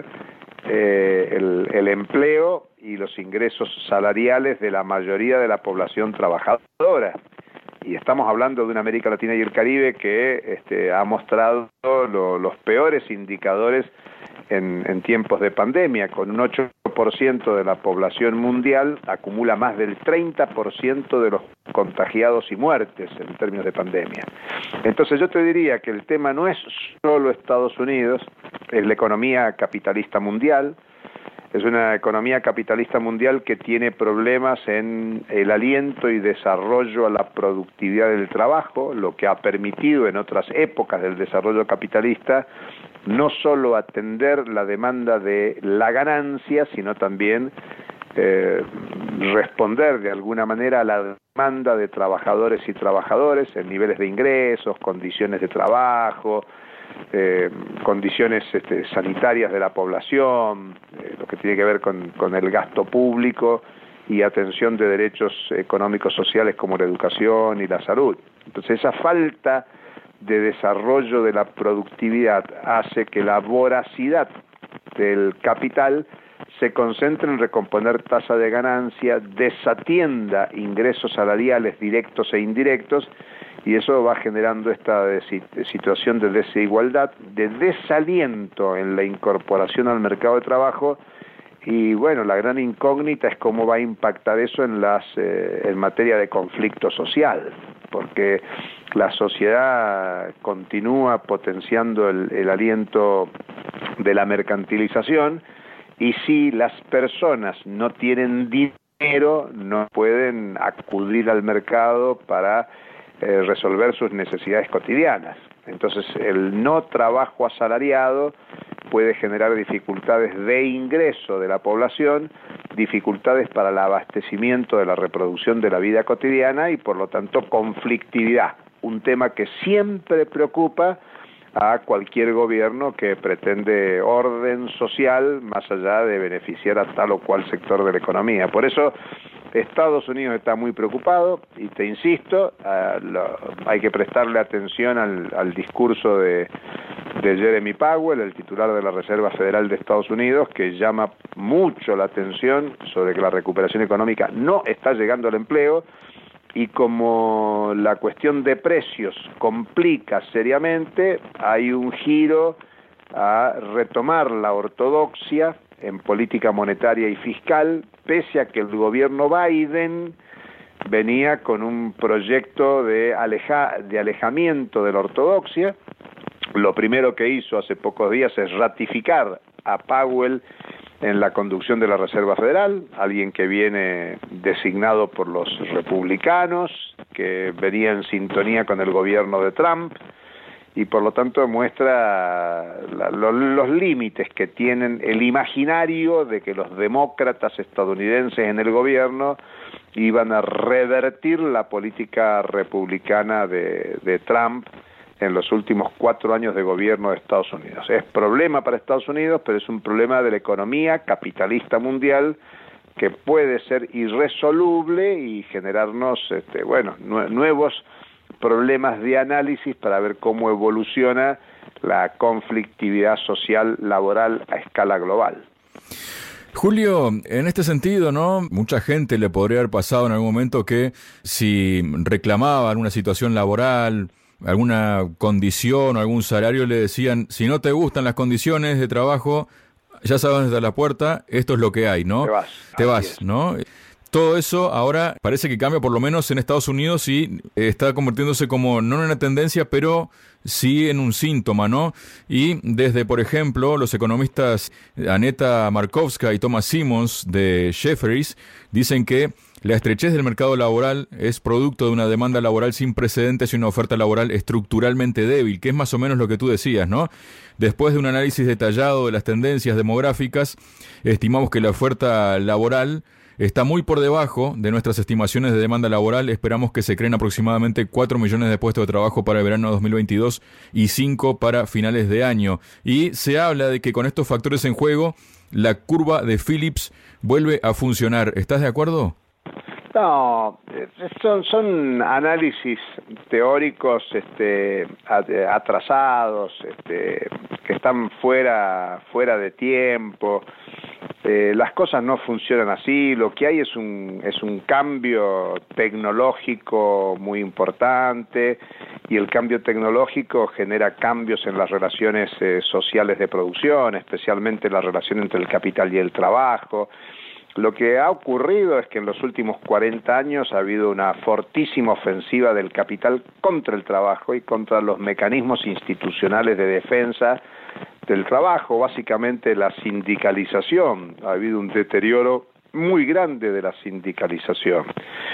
eh, el, el empleo y los ingresos salariales de la mayoría de la población trabajadora. Y estamos hablando de una América Latina y el Caribe que este, ha mostrado lo, los peores indicadores en, en tiempos de pandemia, con un ocho por ciento de la población mundial acumula más del treinta por ciento de los contagiados y muertes en términos de pandemia. Entonces yo te diría que el tema no es solo Estados Unidos, es la economía capitalista mundial. Es una economía capitalista mundial que tiene problemas en el aliento y desarrollo a la productividad del trabajo, lo que ha permitido en otras épocas del desarrollo capitalista no solo atender la demanda de la ganancia, sino también eh, responder de alguna manera a la demanda de trabajadores y trabajadores en niveles de ingresos, condiciones de trabajo, Eh, condiciones este, sanitarias de la población, eh, lo que tiene que ver con, con el gasto público y atención de derechos económicos sociales como la educación y la salud. Entonces esa falta de desarrollo de la productividad hace que la voracidad del capital se concentre en recomponer tasa de ganancia, desatienda ingresos salariales directos e indirectos, y eso va generando esta situación de desigualdad, de desaliento en la incorporación al mercado de trabajo, y bueno, la gran incógnita es cómo va a impactar eso en las eh, en materia de conflicto social, porque la sociedad continúa potenciando el, el aliento de la mercantilización, y si las personas no tienen dinero, no pueden acudir al mercado para Eh, resolver sus necesidades cotidianas. Entonces el no trabajo asalariado puede generar dificultades de ingreso de la población, dificultades para el abastecimiento de la reproducción de la vida cotidiana y por lo tanto conflictividad, un tema que siempre preocupa a cualquier gobierno que pretende orden social más allá de beneficiar a tal o cual sector de la economía. Por eso Estados Unidos está muy preocupado, y te insisto, uh, lo, hay que prestarle atención al, al discurso de, de Jeremy Powell, el titular de la Reserva Federal de Estados Unidos, que llama mucho la atención sobre que la recuperación económica no está llegando al empleo, y como la cuestión de precios complica seriamente, hay un giro a retomar la ortodoxia en política monetaria y fiscal, pese a que el gobierno Biden venía con un proyecto de, aleja, de alejamiento de la ortodoxia. Lo primero que hizo hace pocos días es ratificar a Powell en la conducción de la Reserva Federal, alguien que viene designado por los republicanos, que venía en sintonía con el gobierno de Trump, y por lo tanto muestra la, lo, los límites que tienen el imaginario de que los demócratas estadounidenses en el gobierno iban a revertir la política republicana de, de Trump en los últimos cuatro años de gobierno de Estados Unidos. Es problema para Estados Unidos, pero es un problema de la economía capitalista mundial que puede ser irresoluble y generarnos este, bueno, nue- nuevos problemas de análisis para ver cómo evoluciona la conflictividad social laboral a escala global. Julio, en este sentido, ¿no? Mucha gente le podría haber pasado en algún momento que si reclamaba alguna situación laboral, alguna condición o algún salario, le decían, si no te gustan las condiciones de trabajo, ya sabes dónde está la puerta, esto es lo que hay, ¿no? Te vas. Te vas, ¿no? todo eso ahora parece que cambia, por lo menos en Estados Unidos, y está convirtiéndose como, no en una tendencia, pero sí en un síntoma, ¿no? Y desde, por ejemplo, los economistas Aneta Markovska y Thomas Simmons de Jefferies dicen que la estrechez del mercado laboral es producto de una demanda laboral sin precedentes y una oferta laboral estructuralmente débil, que es más o menos lo que tú decías, ¿no? Después de un análisis detallado de las tendencias demográficas, estimamos que la oferta laboral está muy por debajo de nuestras estimaciones de demanda laboral. Esperamos que se creen aproximadamente cuatro millones de puestos de trabajo para el verano de dos mil veintidós y cinco para finales de año. Y se habla de que con estos factores en juego, la curva de Phillips vuelve a funcionar. ¿Estás de acuerdo? No, son, son análisis teóricos este, atrasados, este, que están fuera, fuera de tiempo. Eh, las cosas no funcionan así. Lo que hay es un, es un cambio tecnológico muy importante, y el cambio tecnológico genera cambios en las relaciones eh, sociales de producción, especialmente la relación entre el capital y el trabajo. Lo que ha ocurrido es que en los últimos cuarenta años ha habido una fortísima ofensiva del capital contra el trabajo y contra los mecanismos institucionales de defensa del trabajo, básicamente la sindicalización. Ha habido un deterioro muy grande de la sindicalización.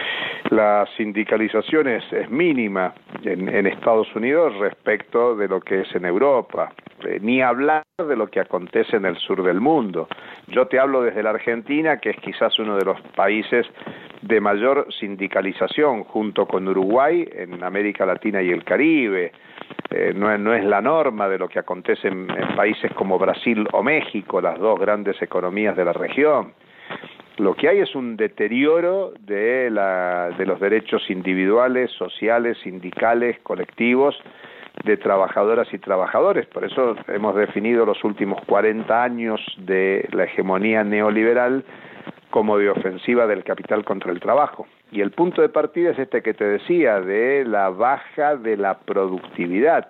La sindicalización es, es mínima en, en Estados Unidos respecto de lo que es en Europa, eh, ni hablar de lo que acontece en el sur del mundo. Yo te hablo desde la Argentina, que es quizás uno de los países de mayor sindicalización, junto con Uruguay, en América Latina y el Caribe. Eh, no, es, no es la norma de lo que acontece en, en países como Brasil o México, las dos grandes economías de la región. Lo que hay es un deterioro de, la, de los derechos individuales, sociales, sindicales, colectivos, de trabajadoras y trabajadores. Por eso hemos definido los últimos cuarenta años de la hegemonía neoliberal como de ofensiva del capital contra el trabajo. Y el punto de partida es este que te decía, de la baja de la productividad.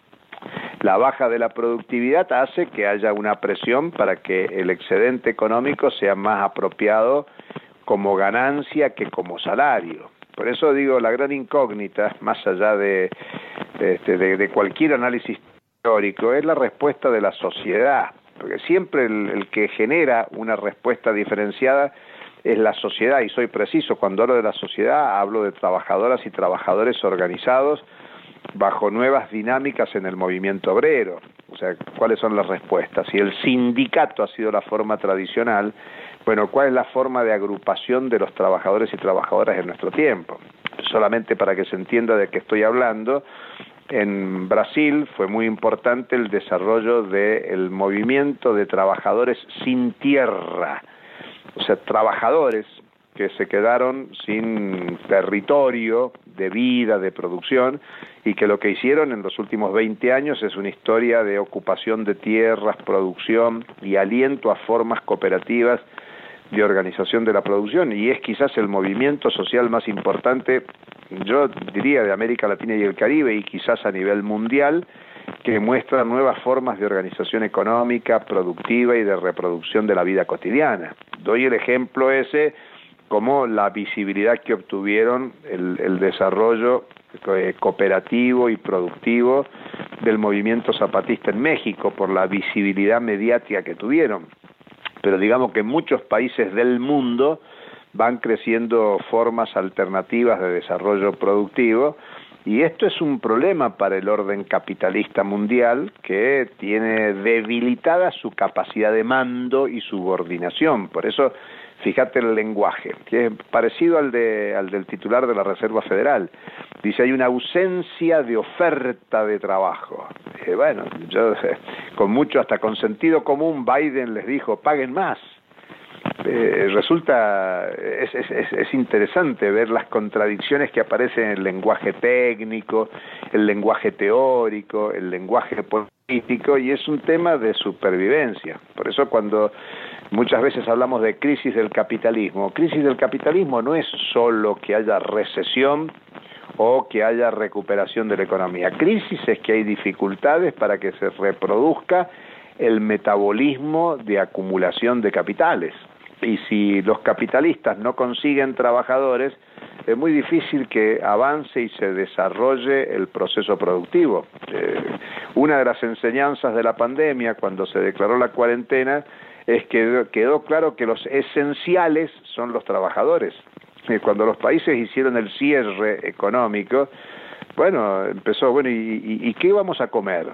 La baja de la productividad hace que haya una presión para que el excedente económico sea más apropiado como ganancia que como salario. Por eso digo, la gran incógnita, más allá de, de, de, de cualquier análisis teórico, es la respuesta de la sociedad. Porque siempre el, el que genera una respuesta diferenciada es la sociedad, y soy preciso, cuando hablo de la sociedad hablo de trabajadoras y trabajadores organizados bajo nuevas dinámicas en el movimiento obrero. O sea, ¿cuáles son las respuestas? Si el sindicato ha sido la forma tradicional, bueno, ¿cuál es la forma de agrupación de los trabajadores y trabajadoras en nuestro tiempo? Solamente para que se entienda de qué estoy hablando, en Brasil fue muy importante el desarrollo del movimiento de trabajadores sin tierra, o sea, trabajadores que se quedaron sin territorio de vida, de producción, y que lo que hicieron en los últimos veinte años es una historia de ocupación de tierras, producción y aliento a formas cooperativas de organización de la producción, y es quizás el movimiento social más importante, yo diría, de América Latina y el Caribe, y quizás a nivel mundial, que muestra nuevas formas de organización económica, productiva y de reproducción de la vida cotidiana. Doy el ejemplo ese como la visibilidad que obtuvieron el, el desarrollo eh, cooperativo y productivo del movimiento zapatista en México, por la visibilidad mediática que tuvieron. Pero digamos que en muchos países del mundo van creciendo formas alternativas de desarrollo productivo, y esto es un problema para el orden capitalista mundial, que tiene debilitada su capacidad de mando y subordinación. Por eso, fíjate el lenguaje, que es parecido al, de, al del titular de la Reserva Federal. Dice, hay una ausencia de oferta de trabajo. Eh, bueno, yo con mucho, hasta con sentido común, Biden les dijo, paguen más. Eh, resulta, es, es, es, es interesante ver las contradicciones que aparecen en el lenguaje técnico, el lenguaje teórico, el lenguaje político, y es un tema de supervivencia. Por eso cuando muchas veces hablamos de crisis del capitalismo, crisis del capitalismo no es solo que haya recesión o que haya recuperación de la economía. Crisis es que hay dificultades para que se reproduzca el metabolismo de acumulación de capitales. Y si los capitalistas no consiguen trabajadores, es muy difícil que avance y se desarrolle el proceso productivo. Eh, una de las enseñanzas de la pandemia, cuando se declaró la cuarentena, es que quedó claro que los esenciales son los trabajadores. Eh, cuando los países hicieron el cierre económico, bueno, empezó, bueno, ¿y, y, y qué vamos a comer?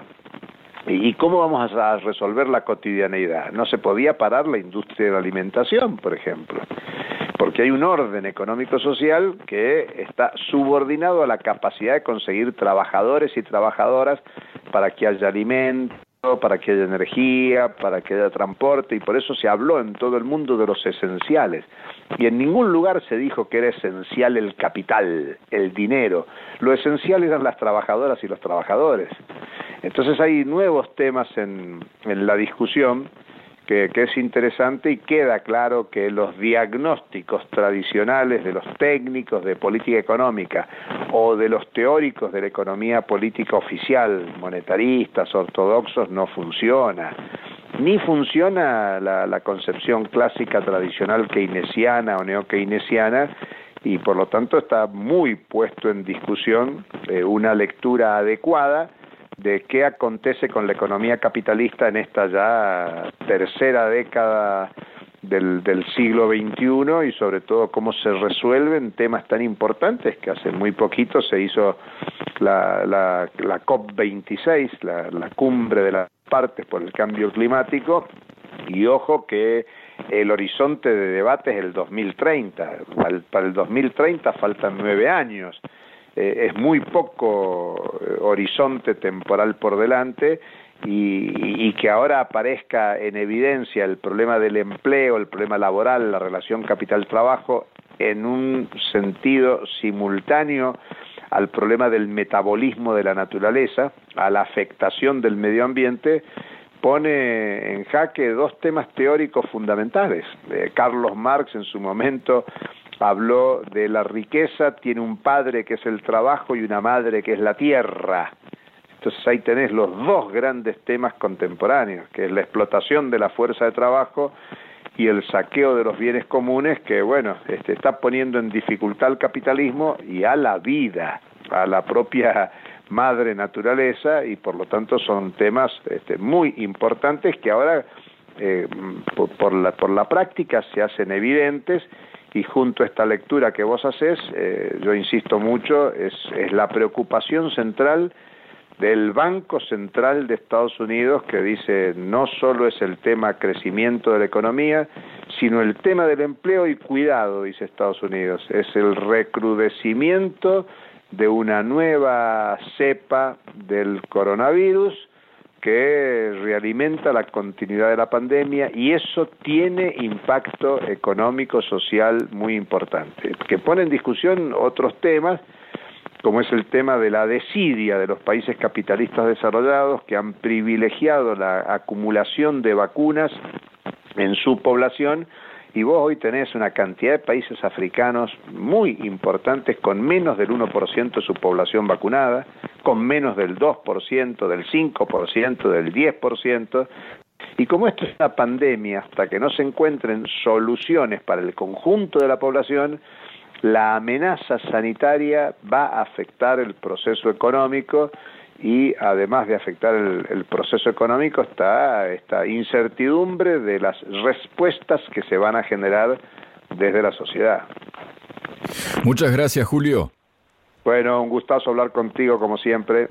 ¿Y cómo vamos a resolver la cotidianeidad? No se podía parar la industria de la alimentación, por ejemplo, porque hay un orden económico-social que está subordinado a la capacidad de conseguir trabajadores y trabajadoras para que haya alimento, para que haya energía, para que haya transporte, y por eso se habló en todo el mundo de los esenciales. Y en ningún lugar se dijo que era esencial el capital, el dinero. Lo esencial eran las trabajadoras y los trabajadores. Entonces hay nuevos temas en, en la discusión que, que es interesante, y queda claro que los diagnósticos tradicionales de los técnicos de política económica o de los teóricos de la economía política oficial, monetaristas, ortodoxos, no funciona. Ni funciona la, la concepción clásica tradicional keynesiana o neo-keynesiana, y por lo tanto está muy puesto en discusión eh, una lectura adecuada de qué acontece con la economía capitalista en esta ya tercera década del, del siglo veintiuno, y sobre todo cómo se resuelven temas tan importantes que hace muy poquito se hizo la, la, la COP veintiséis, la, la cumbre de las partes por el cambio climático, y ojo que el horizonte de debate es el dos mil treinta, para, para el dos mil treinta faltan nueve años. Eh, es muy poco eh, horizonte temporal por delante, y, y que ahora aparezca en evidencia el problema del empleo, el problema laboral, la relación capital-trabajo, en un sentido simultáneo al problema del metabolismo de la naturaleza, a la afectación del medio ambiente, pone en jaque dos temas teóricos fundamentales. Eh, Carlos Marx en su momento habló de la riqueza, tiene un padre que es el trabajo y una madre que es la tierra. Entonces ahí tenés los dos grandes temas contemporáneos, que es la explotación de la fuerza de trabajo y el saqueo de los bienes comunes, que bueno, este, está poniendo en dificultad al capitalismo y a la vida, a la propia madre naturaleza, y por lo tanto son temas este, muy importantes que ahora eh, por, por, la, por la práctica se hacen evidentes. Y junto a esta lectura que vos hacés, eh, yo insisto mucho, es, es la preocupación central del Banco Central de Estados Unidos, que dice no solo es el tema crecimiento de la economía, sino el tema del empleo, y cuidado, dice Estados Unidos, es el recrudecimiento de una nueva cepa del coronavirus que realimenta la continuidad de la pandemia, y eso tiene impacto económico, social muy importante, que pone en discusión otros temas, como es el tema de la desidia de los países capitalistas desarrollados, que han privilegiado la acumulación de vacunas en su población, y vos hoy tenés una cantidad de países africanos muy importantes con menos del uno por ciento de su población vacunada, con menos del dos por ciento, del cinco por ciento, del diez por ciento, y como esto es una pandemia, hasta que no se encuentren soluciones para el conjunto de la población, la amenaza sanitaria va a afectar el proceso económico, y además de afectar el, el proceso económico está esta incertidumbre de las respuestas que se van a generar desde la sociedad. Muchas gracias, Julio. Bueno, un gustazo hablar contigo como siempre.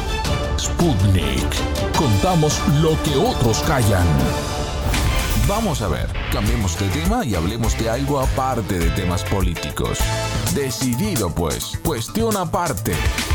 Sputnik. Contamos lo que otros callan. Vamos a ver, cambiemos de tema y hablemos de algo aparte de temas políticos. Decidido pues, cuestión aparte.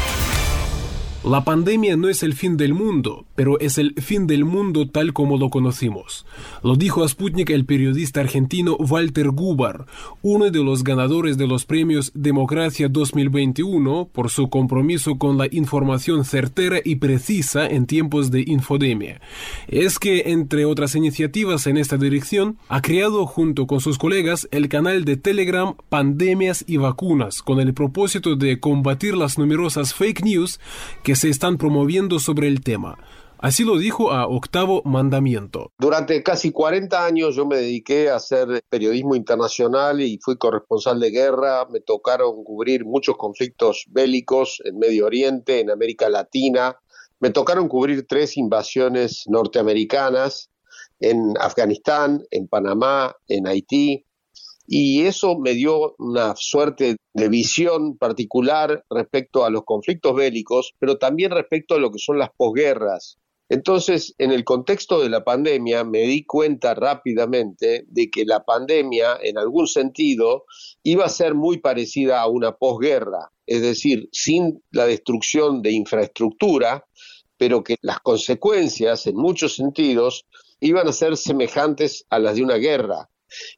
La pandemia no es el fin del mundo, pero es el fin del mundo tal como lo conocimos. Lo dijo a Sputnik el periodista argentino Walter Gubar, uno de los ganadores de los premios Democracia dos mil veintiuno por su compromiso con la información certera y precisa en tiempos de infodemia. Es que, entre otras iniciativas en esta dirección, ha creado junto con sus colegas el canal de Telegram Pandemias y Vacunas, con el propósito de combatir las numerosas fake news que se están promoviendo sobre el tema. Así lo dijo a Octavo Mandamiento. Durante casi cuarenta años yo me dediqué a hacer periodismo internacional y fui corresponsal de guerra. Me tocaron cubrir muchos conflictos bélicos en Medio Oriente, en América Latina. Me tocaron cubrir tres invasiones norteamericanas en Afganistán, en Panamá, en Haití. Y eso me dio una suerte de visión particular respecto a los conflictos bélicos, pero también respecto a lo que son las posguerras. Entonces, en el contexto de la pandemia, me di cuenta rápidamente de que la pandemia, en algún sentido, iba a ser muy parecida a una posguerra, es decir, sin la destrucción de infraestructura, pero que las consecuencias, en muchos sentidos, iban a ser semejantes a las de una guerra.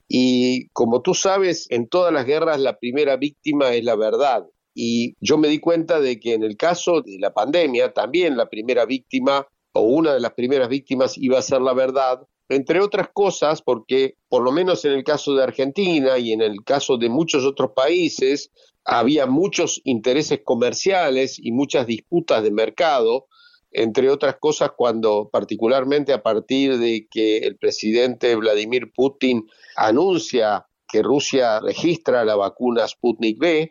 Y como tú sabes, en todas las guerras la primera víctima es la verdad. Y yo me di cuenta de que en el caso de la pandemia, también la primera víctima o una de las primeras víctimas iba a ser la verdad, entre otras cosas porque, por lo menos en el caso de Argentina y en el caso de muchos otros países, había muchos intereses comerciales y muchas disputas de mercado, entre otras cosas cuando, particularmente a partir de que el presidente Vladimir Putin anuncia que Rusia registra la vacuna Sputnik V,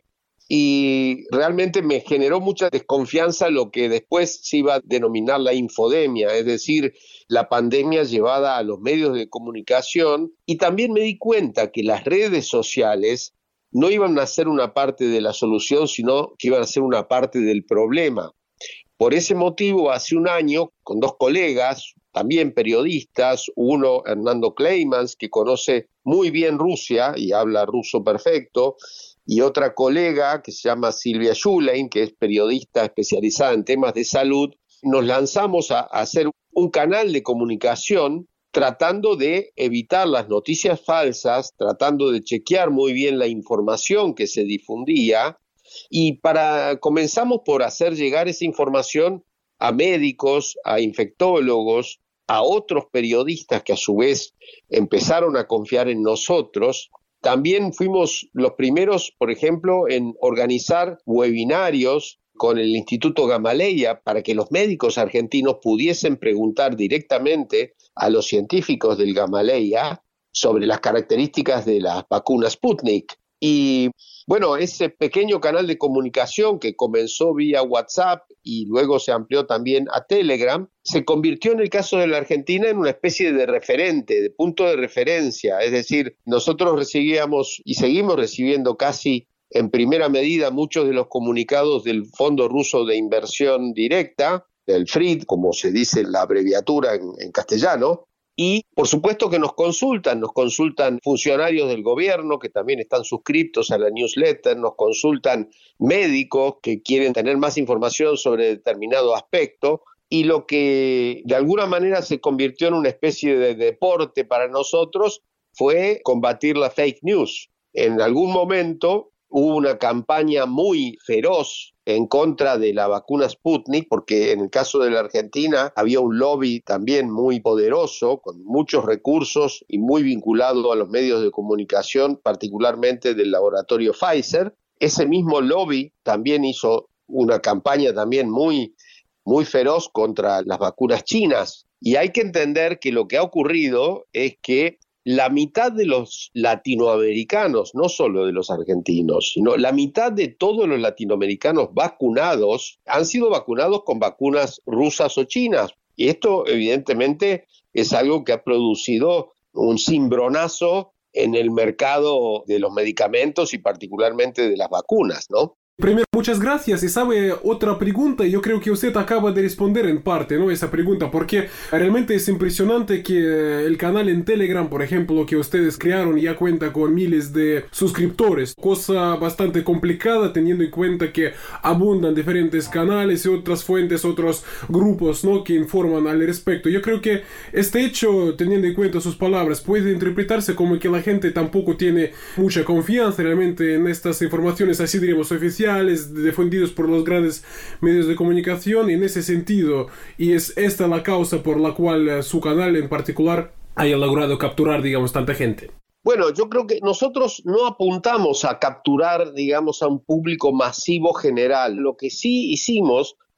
y realmente me generó mucha desconfianza lo que después se iba a denominar la infodemia, es decir, la pandemia llevada a los medios de comunicación, y también me di cuenta que las redes sociales no iban a ser una parte de la solución, sino que iban a ser una parte del problema. Por ese motivo, hace un año, con dos colegas, también periodistas, uno, Hernando Kleimans, que conoce muy bien Rusia y habla ruso perfecto, y otra colega que se llama Silvia Schulein, que es periodista especializada en temas de salud, nos lanzamos a, a hacer un canal de comunicación tratando de evitar las noticias falsas, tratando de chequear muy bien la información que se difundía, y para comenzamos por hacer llegar esa información a médicos, a infectólogos, a otros periodistas que a su vez empezaron a confiar en nosotros. También fuimos los primeros, por ejemplo, en organizar webinarios con el Instituto Gamaleya para que los médicos argentinos pudiesen preguntar directamente a los científicos del Gamaleya sobre las características de las vacunas Sputnik. Y bueno, ese pequeño canal de comunicación que comenzó vía WhatsApp y luego se amplió también a Telegram, se convirtió en el caso de la Argentina en una especie de referente, de punto de referencia. Es decir, nosotros recibíamos y seguimos recibiendo casi en primera medida muchos de los comunicados del Fondo Ruso de Inversión Directa, del F R I D, como se dice la abreviatura en, en castellano. Y por supuesto que nos consultan, nos consultan funcionarios del gobierno que también están suscriptos a la newsletter, nos consultan médicos que quieren tener más información sobre determinado aspecto, y lo que de alguna manera se convirtió en una especie de deporte para nosotros fue combatir la fake news. En algún momento hubo una campaña muy feroz en contra de la vacuna Sputnik, porque en el caso de la Argentina había un lobby también muy poderoso, con muchos recursos y muy vinculado a los medios de comunicación, particularmente del laboratorio Pfizer. Ese mismo lobby también hizo una campaña también muy, muy feroz contra las vacunas chinas. Y hay que entender que lo que ha ocurrido es que la mitad de los latinoamericanos, no solo de los argentinos, sino la mitad de todos los latinoamericanos vacunados han sido vacunados con vacunas rusas o chinas. Y esto evidentemente es algo que ha producido un cimbronazo en el mercado de los medicamentos y particularmente de las vacunas, ¿no? Primero, muchas gracias. Y sabe, otra pregunta, yo creo que usted acaba de responder en parte, ¿no? Esa pregunta, porque realmente es impresionante que el canal en Telegram, por ejemplo, que ustedes crearon, ya cuenta con miles de suscriptores. Cosa bastante complicada teniendo en cuenta que abundan diferentes canales y otras fuentes, otros grupos, ¿no? Que informan al respecto. Yo creo que este hecho, teniendo en cuenta sus palabras, puede interpretarse como que la gente tampoco tiene mucha confianza realmente en estas informaciones, así diríamos, oficiales, difundidos por los grandes medios de comunicación, en ese sentido, y es esta la causa por la cual uh, su canal en particular haya logrado capturar, digamos, tanta gente. Bueno, yo creo que nosotros no apuntamos a capturar, digamos, a un público masivo general. Lo que sí hicimos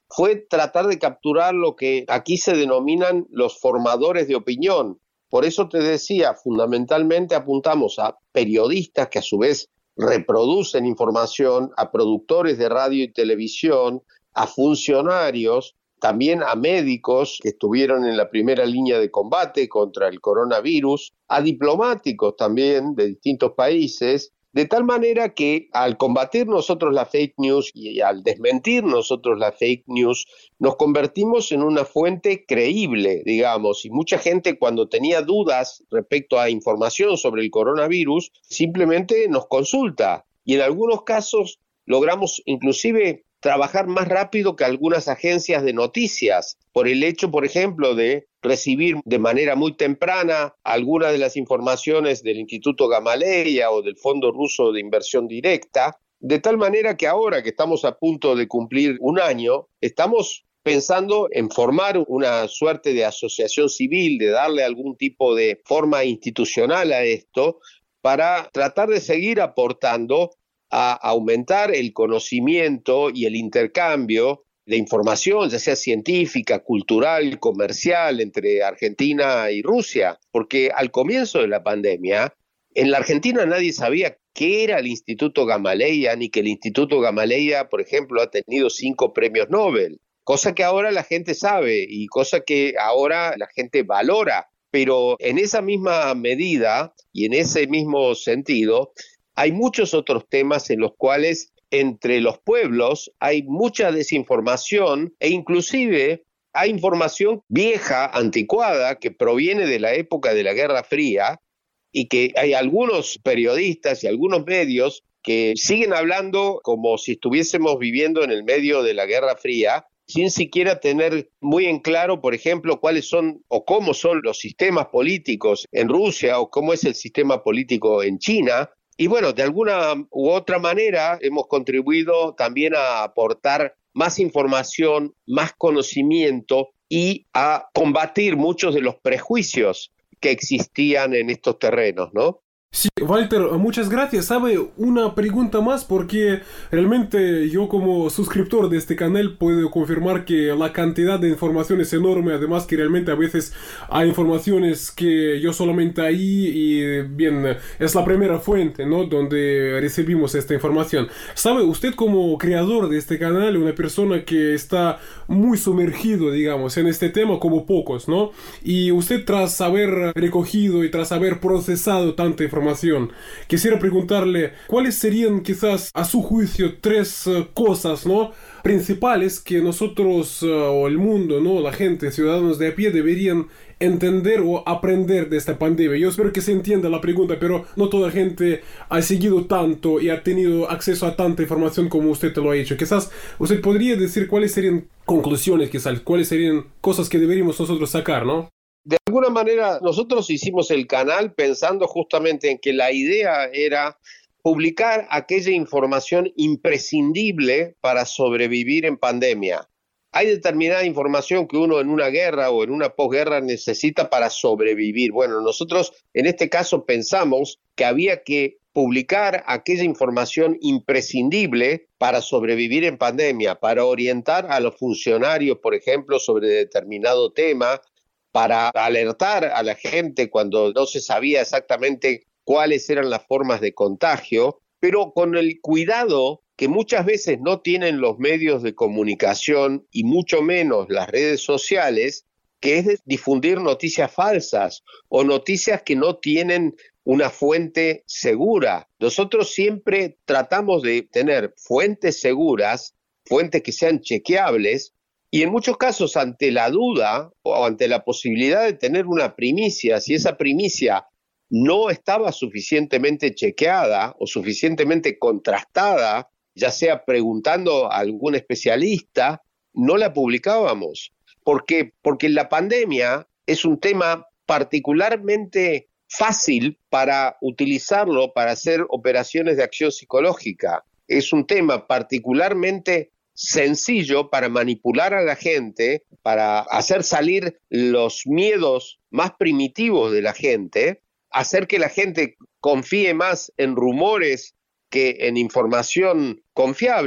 fue tratar de capturar lo que aquí se denominan los formadores de opinión. Por eso te decía, fundamentalmente apuntamos a periodistas que a su vez reproducen información, a productores de radio y televisión, a funcionarios, también a médicos que estuvieron en la primera línea de combate contra el coronavirus, a diplomáticos también de distintos países, de tal manera que al combatir nosotros la fake news y al desmentir nosotros la fake news, nos convertimos en una fuente creíble, digamos, y mucha gente cuando tenía dudas respecto a información sobre el coronavirus, simplemente nos consulta y en algunos casos logramos inclusive trabajar más rápido que algunas agencias de noticias, por el hecho, por ejemplo, de recibir de manera muy temprana algunas de las informaciones del Instituto Gamaleya o del Fondo Ruso de Inversión Directa, de tal manera que ahora que estamos a punto de cumplir un año, estamos pensando en formar una suerte de asociación civil, de darle algún tipo de forma institucional a esto, para tratar de seguir aportando a aumentar el conocimiento y el intercambio de información, ya sea científica, cultural, comercial, entre Argentina y Rusia. Porque al comienzo de la pandemia, en la Argentina nadie sabía qué era el Instituto Gamaleya, ni que el Instituto Gamaleya, por ejemplo, ha tenido cinco premios Nobel. Cosa que ahora la gente sabe y cosa que ahora la gente valora. Pero en esa misma medida y en ese mismo sentido, hay muchos otros temas en los cuales entre los pueblos hay mucha desinformación e inclusive hay información vieja, anticuada, que proviene de la época de la Guerra Fría y que hay algunos periodistas y algunos medios que siguen hablando como si estuviésemos viviendo en el medio de la Guerra Fría, sin siquiera tener muy en claro, por ejemplo, cuáles son o cómo son los sistemas políticos en Rusia o cómo es el sistema político en China. Y bueno, de alguna u otra manera hemos contribuido también a aportar más información, más conocimiento y a combatir muchos de los prejuicios que existían en estos terrenos, ¿no? Sí, Walter, muchas gracias. Sabe, una pregunta más porque realmente yo como suscriptor de este canal puedo confirmar que la cantidad de información es enorme, además que realmente a veces hay informaciones que yo solamente ahí y bien, es la primera fuente, ¿no? Donde recibimos esta información. Sabe, usted como creador de este canal, una persona que está muy sumergido, digamos, en este tema como pocos, ¿no? Y usted tras haber recogido y tras haber procesado tanta información, Información. Quisiera preguntarle cuáles serían quizás a su juicio tres uh, cosas, ¿no?, principales que nosotros uh, o el mundo, ¿no?, la gente, ciudadanos de a pie deberían entender o aprender de esta pandemia. Yo espero que se entienda la pregunta, pero no toda la gente ha seguido tanto y ha tenido acceso a tanta información como usted te lo ha hecho. Quizás usted podría decir cuáles serían conclusiones, quizás cuáles serían cosas que deberíamos nosotros sacar, ¿no? De alguna manera, nosotros hicimos el canal pensando justamente en que la idea era publicar aquella información imprescindible para sobrevivir en pandemia. Hay determinada información que uno en una guerra o en una posguerra necesita para sobrevivir. Bueno, nosotros en este caso pensamos que había que publicar aquella información imprescindible para sobrevivir en pandemia, para orientar a los funcionarios, por ejemplo, sobre determinado tema, para alertar a la gente cuando no se sabía exactamente cuáles eran las formas de contagio, pero con el cuidado que muchas veces no tienen los medios de comunicación y mucho menos las redes sociales, que es de difundir noticias falsas o noticias que no tienen una fuente segura. Nosotros siempre tratamos de tener fuentes seguras, fuentes que sean chequeables, y en muchos casos ante la duda o ante la posibilidad de tener una primicia, si esa primicia no estaba suficientemente chequeada o suficientemente contrastada, ya sea preguntando a algún especialista, no la publicábamos. ¿Por qué? Porque la pandemia es un tema particularmente fácil para utilizarlo para hacer operaciones de acción psicológica. Es un tema particularmente sencillo para manipular a la gente, para hacer salir los miedos más primitivos de la gente, hacer que la gente confíe más en rumores que en información confiable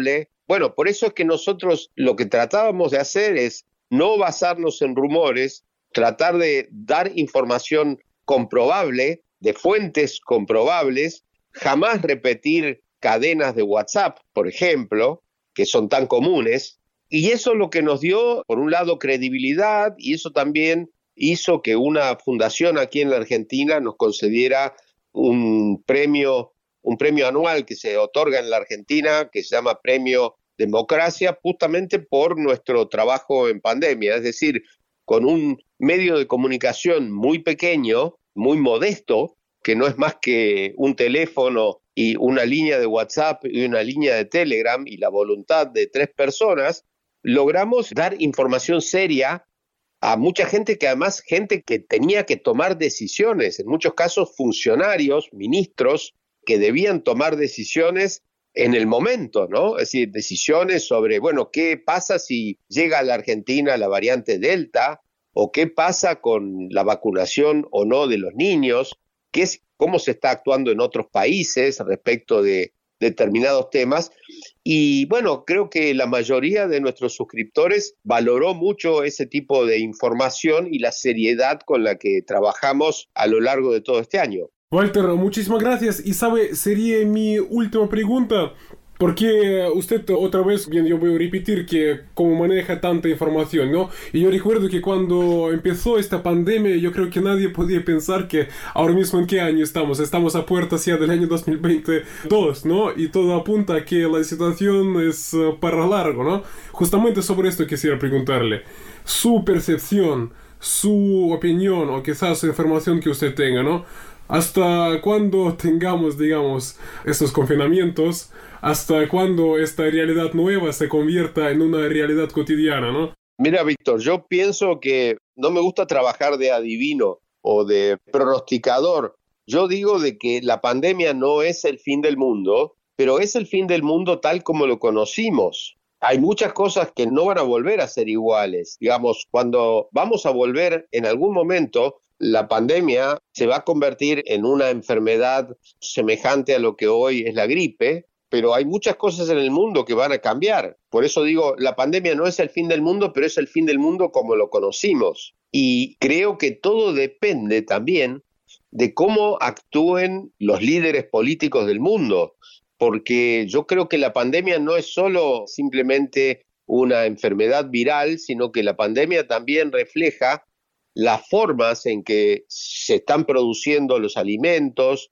Bueno, por eso es que nosotros lo que tratábamos de hacer es no basarnos en rumores, tratar de dar información comprobable, de fuentes comprobables, jamás repetir cadenas de WhatsApp, por ejemplo, que son tan comunes, y eso es lo que nos dio, por un lado, credibilidad, y eso también hizo que una fundación aquí en la Argentina nos concediera un premio, un premio anual que se otorga en la Argentina, que se llama Premio Democracia, justamente por nuestro trabajo en pandemia, es decir, con un medio de comunicación muy pequeño, muy modesto, que no es más que un teléfono y una línea de WhatsApp y una línea de Telegram y la voluntad de tres personas, logramos dar información seria a mucha gente, que además gente que tenía que tomar decisiones, en muchos casos funcionarios, ministros, que debían tomar decisiones en el momento, ¿no? Es decir, decisiones sobre, bueno, ¿qué pasa si llega a la Argentina la variante Delta? ¿O qué pasa con la vacunación o no de los niños? ¿Qué es, cómo se está actuando en otros países respecto de determinados temas? Y bueno, creo que la mayoría de nuestros suscriptores valoró mucho ese tipo de información y la seriedad con la que trabajamos a lo largo de todo este año. Walter, muchísimas gracias. Y sabe, sería mi última pregunta, porque usted otra vez, bien, yo voy a repetir que cómo maneja tanta información, ¿no? Y yo recuerdo que cuando empezó esta pandemia, yo creo que nadie podía pensar que ahora mismo en qué año estamos. Estamos a puertas ya del año dos mil veintidós, ¿no? Y todo apunta a que la situación es uh, para largo, ¿no? Justamente sobre esto quisiera preguntarle. Su percepción, su opinión o quizás su información que usted tenga, ¿no? ¿Hasta cuándo tengamos, digamos, estos confinamientos? ¿Hasta cuándo esta realidad nueva se convierta en una realidad cotidiana, no? Mira, Víctor, yo pienso que no me gusta trabajar de adivino o de pronosticador. Yo digo de que la pandemia no es el fin del mundo, pero es el fin del mundo tal como lo conocimos. Hay muchas cosas que no van a volver a ser iguales. Digamos, cuando vamos a volver en algún momento, la pandemia se va a convertir en una enfermedad semejante a lo que hoy es la gripe, pero hay muchas cosas en el mundo que van a cambiar. Por eso digo, la pandemia no es el fin del mundo, pero es el fin del mundo como lo conocimos. Y creo que todo depende también de cómo actúen los líderes políticos del mundo, porque yo creo que la pandemia no es solo simplemente una enfermedad viral, sino que la pandemia también refleja las formas en que se están produciendo los alimentos,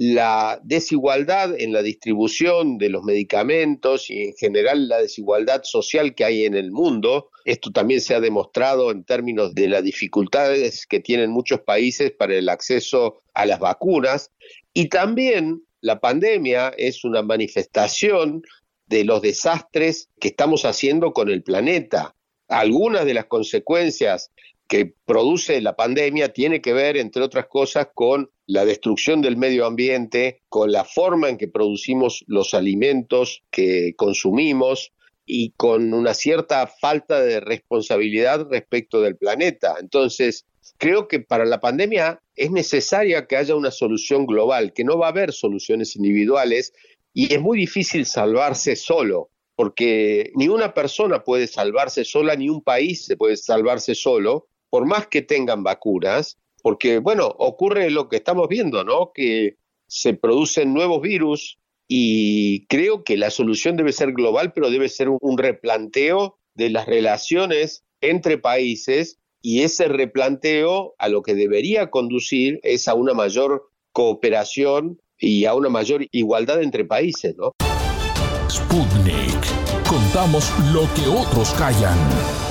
la desigualdad en la distribución de los medicamentos y en general la desigualdad social que hay en el mundo. Esto también se ha demostrado en términos de las dificultades que tienen muchos países para el acceso a las vacunas. Y también la pandemia es una manifestación de los desastres que estamos haciendo con el planeta. Algunas de las consecuencias que produce la pandemia tiene que ver, entre otras cosas, con la destrucción del medio ambiente, con la forma en que producimos los alimentos que consumimos y con una cierta falta de responsabilidad respecto del planeta. Entonces, creo que para la pandemia es necesaria que haya una solución global, que no va a haber soluciones individuales y es muy difícil salvarse solo, porque ni una persona puede salvarse sola, ni un país se puede salvarse solo, por más que tengan vacunas, porque, bueno, ocurre lo que estamos viendo, ¿no? Que se producen nuevos virus y creo que la solución debe ser global, pero debe ser un, un replanteo de las relaciones entre países y ese replanteo a lo que debería conducir es a una mayor cooperación y a una mayor igualdad entre países, ¿no? Sputnik. Contamos lo que otros callan.